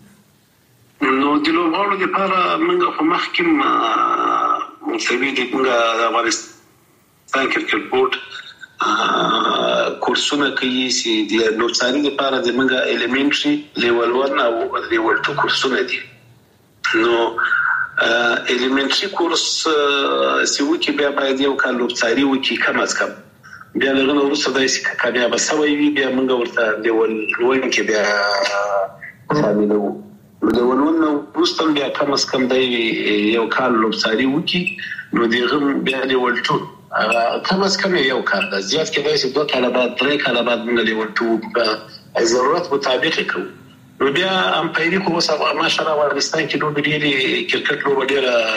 K: کې
L: نو د لوبغاړو لپاره موږ په مخکې مسوي د افغانستان کرکټ بورډ کورسونه کوي چې د لوبڅاري لپاره د موږ ایلیمنټري لیول 1 او لیول 2 کورسونه دي نو ایلیمنټري کورس چې وکي بیا باید یو کال لوبڅاري وکي کم از کم بیا لغه وروسته د کامیاب سوي بیا موږ ورته لیول 1 کې بیا شاملو د ولونو وروسته بیا کم از کم د یو کال لوبڅاري وکي نو دغه بیا لیول 2 کم از کم یو کال د زیات کېدای شي 2 کال بعد 3 کال بعد موږ لیول 2 په ضرورت مطابق کوو نو بیا امپایری خو ماشاءالله افغانستان کې نو ډېری کرکټ لوبه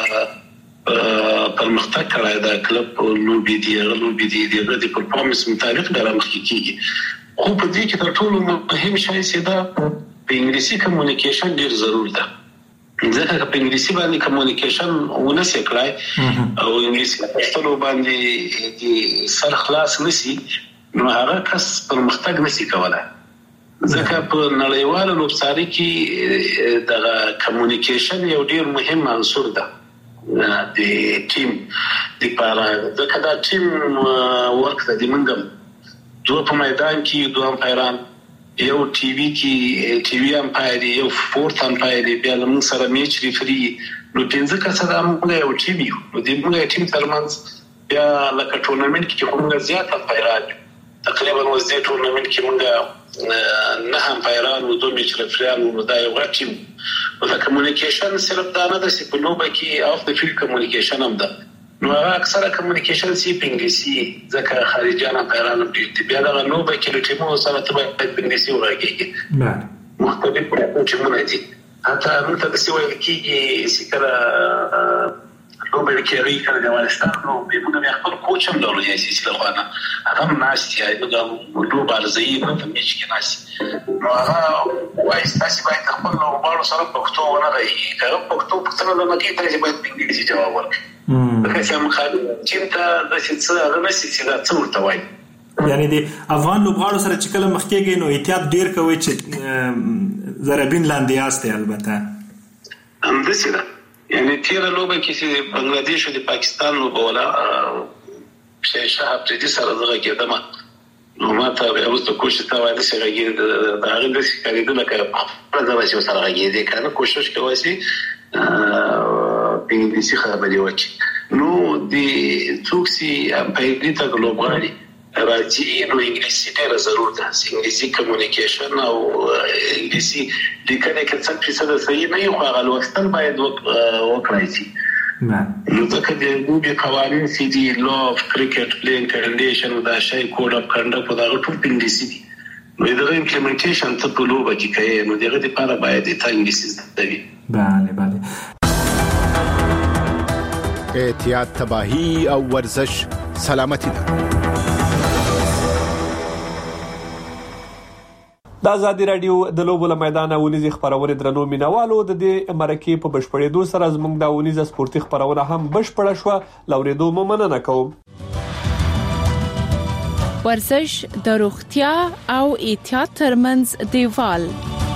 L: ډېره پرمختګ کړی دا کلب لوبي دي د پرفورمنس مطابق درمخکې کیږي خو په دې کې تر ټولو مهم شی چې دا په انګلیسي کمیونیکیشن ډېر ضروري ده ځکه په انګلیسي باندې کمیونیکیشن ونسې کړای او انګلیسي په ټولو باندې د سر خلاص نسی نو هغه کس پرمختګ نسی کولای ځکه په نړیوالو لوبڅاري کې د کمیونیکیشن یو ډیر مهم عنصر ده د ټیم لپاره. ځکه دا ټیم ورک د منګم دوه په میدان کې دوه امپایران، یو ټي وي کې ټي وي امپایر، یو فورث امپایر، بیا موږ سره میچ ریفری، نو پنځه کسه د موږ یو ټیم یو. نو د موږ ټیم ترمنځ بیا لکه ټورنمنت کې کومه زیات امپایران تقریبا وزدي ټورنمنت کې موږ 9 امپایران او 2 میچ ریفریان او دا یو غټ ټیم. او د کمیونیکیشن صرف دا نه د سپلوبه کې اف د فیلډ کمیونیکیشن هم ده. نو اکثره کمیونیکیشن سی په انګلیسي ځکه خارجيان امپایران په بیا د نوبه کې د ټیمو سره ته په انګلیسي ورغږیږي. مختلف ټیمونه دي. حتی نو ته د سی وایي کې سکره نوبه کې ری کړه د افغانستان نو به موږ خپل کوچ هم درلود یې سیسله خوانه هغه ناشتي موږ نوبه ارزي په میچ کې ناشتي. نو هغه وایي تاسو باید خپل لوبغاړو سره پښتو ونه غږی کړه. پښتو پښتنه د مکه ته باید په انګلیسي جواب ورکړي. که چې مخالف چې ته د څه هغه نشي چې دا څه ورته وایي.
K: یعنی د افغان لوبغاړو سره چې کله مخ کېږي نو احتیاط ډیر کوي چې ضربین لاندې یاسته البته
L: همداسې ده. یعنی تیر لوبه کې چې بنگلاديش او د پاکستان لوبه ولا شاه افریدي سره دغه کېدم نو ما ته به اوس د کوشش ته وایي چې راګي د هغه د سکریدل لکه په دغه چې سره راګي دي کنه کوشش کوي چې په انګلیسي خبرې وکړي. نو د توکسي امپایري ته لوبغاړي راځي نو انګلیسي ډېر ضرور ده. انګلیسي کمیونیکیشن او انګلیسي لیکنه کې څه څه صحیح نه یو هغه لوستل باید وکړای شي. نو ځکه د موږ قوانين سي دي لو اف کرکټ پلیینګ کنډیشن دا شی کوډ اف کنډکټ په دغه ټول انګلیسي دي. نو دا امپلیمنټیشن ته په لوبه کې کوي نو دغه لپاره باید ته انګلیسي زده وي.
K: بله.
D: احتیاط تباہی او ورزش سلامتی ده.
M: د ازادي رادیو د لوبو له میدانه ونیزي خبرونه درنو مینوالو د دې مرکې په بشپړېدو سره زموږ د ونیزه سپورتي خبرونه هم بشپړه شو. لوریدو مو مننه کوم.
C: ورزش د روغتیا او احتیاط ترمنځ دیوال.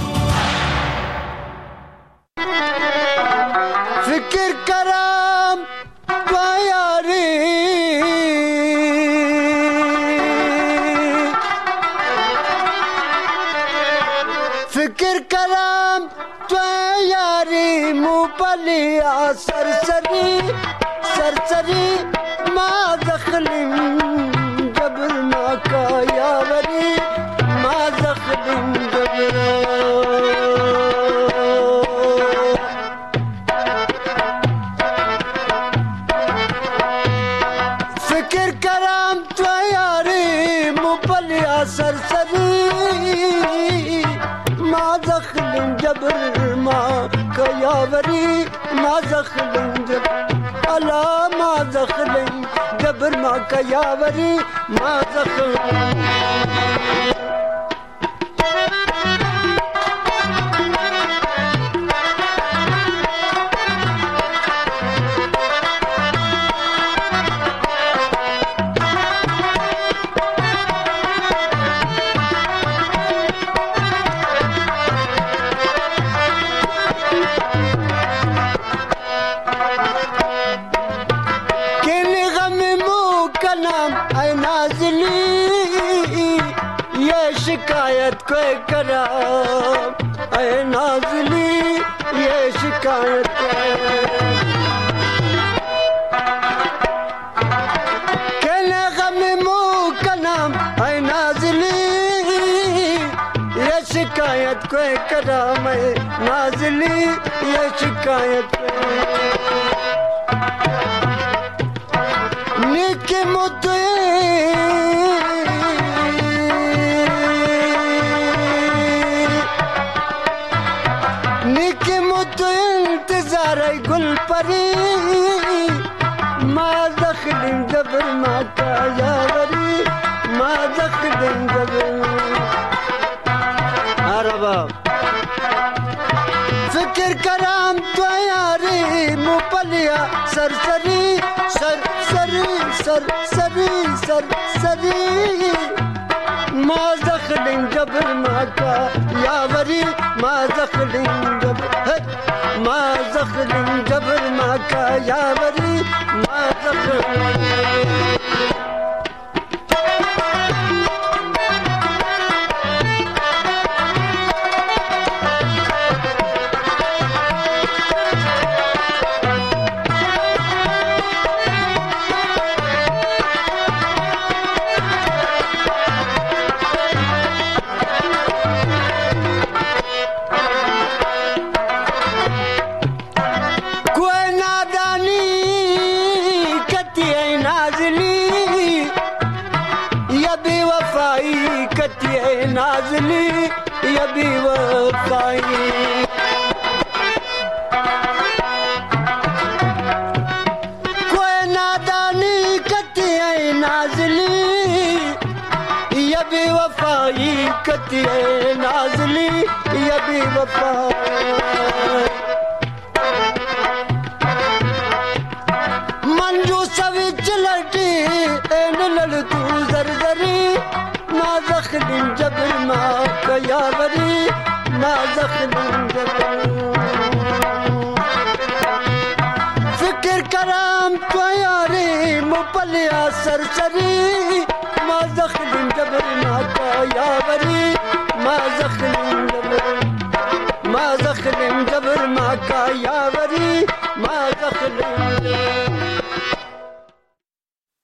N: فکر کرم بیاری فکر کرم تو یاری موبلیا سرسری سرسری ما دخلم جبر ما کا یاوری ما دخلم جبر فکر کرم تو یاری موبلیا سرسری ما دخلن جبر ما كيابري ما دخلن جبر ألا ما دخلن جبر ما كيابري ما دخلن शिकायत कोई करा ऐ नाज़ली ये शिकायत कहने गम मुँह का नाम ऐ नाज़ली ये शिकायत कोई करा मैं नाज़ली ये शिकायत निके मुद्दे गुल परी ما دخل جبر ما كيابري ما دخل جبر عربا فكر كرام تو ياري مبليا سرسري سرسري سرسري سرسري ما دخل زخلين جبر ما کا یاوری ما زخلين جبر ما زخلين جبر ما کا یاوری ما زخلين नाज़ली या बेवफाई कोई नादानी कती है नाज़ली या बेवफाई कती है नाज़ली या बेवफाई मंजू सविच लटी एन लल तू जरजरी ما زخلين جبل ما كيابري ما زخلين جبل فكر كلام طياري مبليا سرسري ما زخلين جبل ما كيابري ما زخلين جبل ما زخلين جبل ما كيابري ما زخلين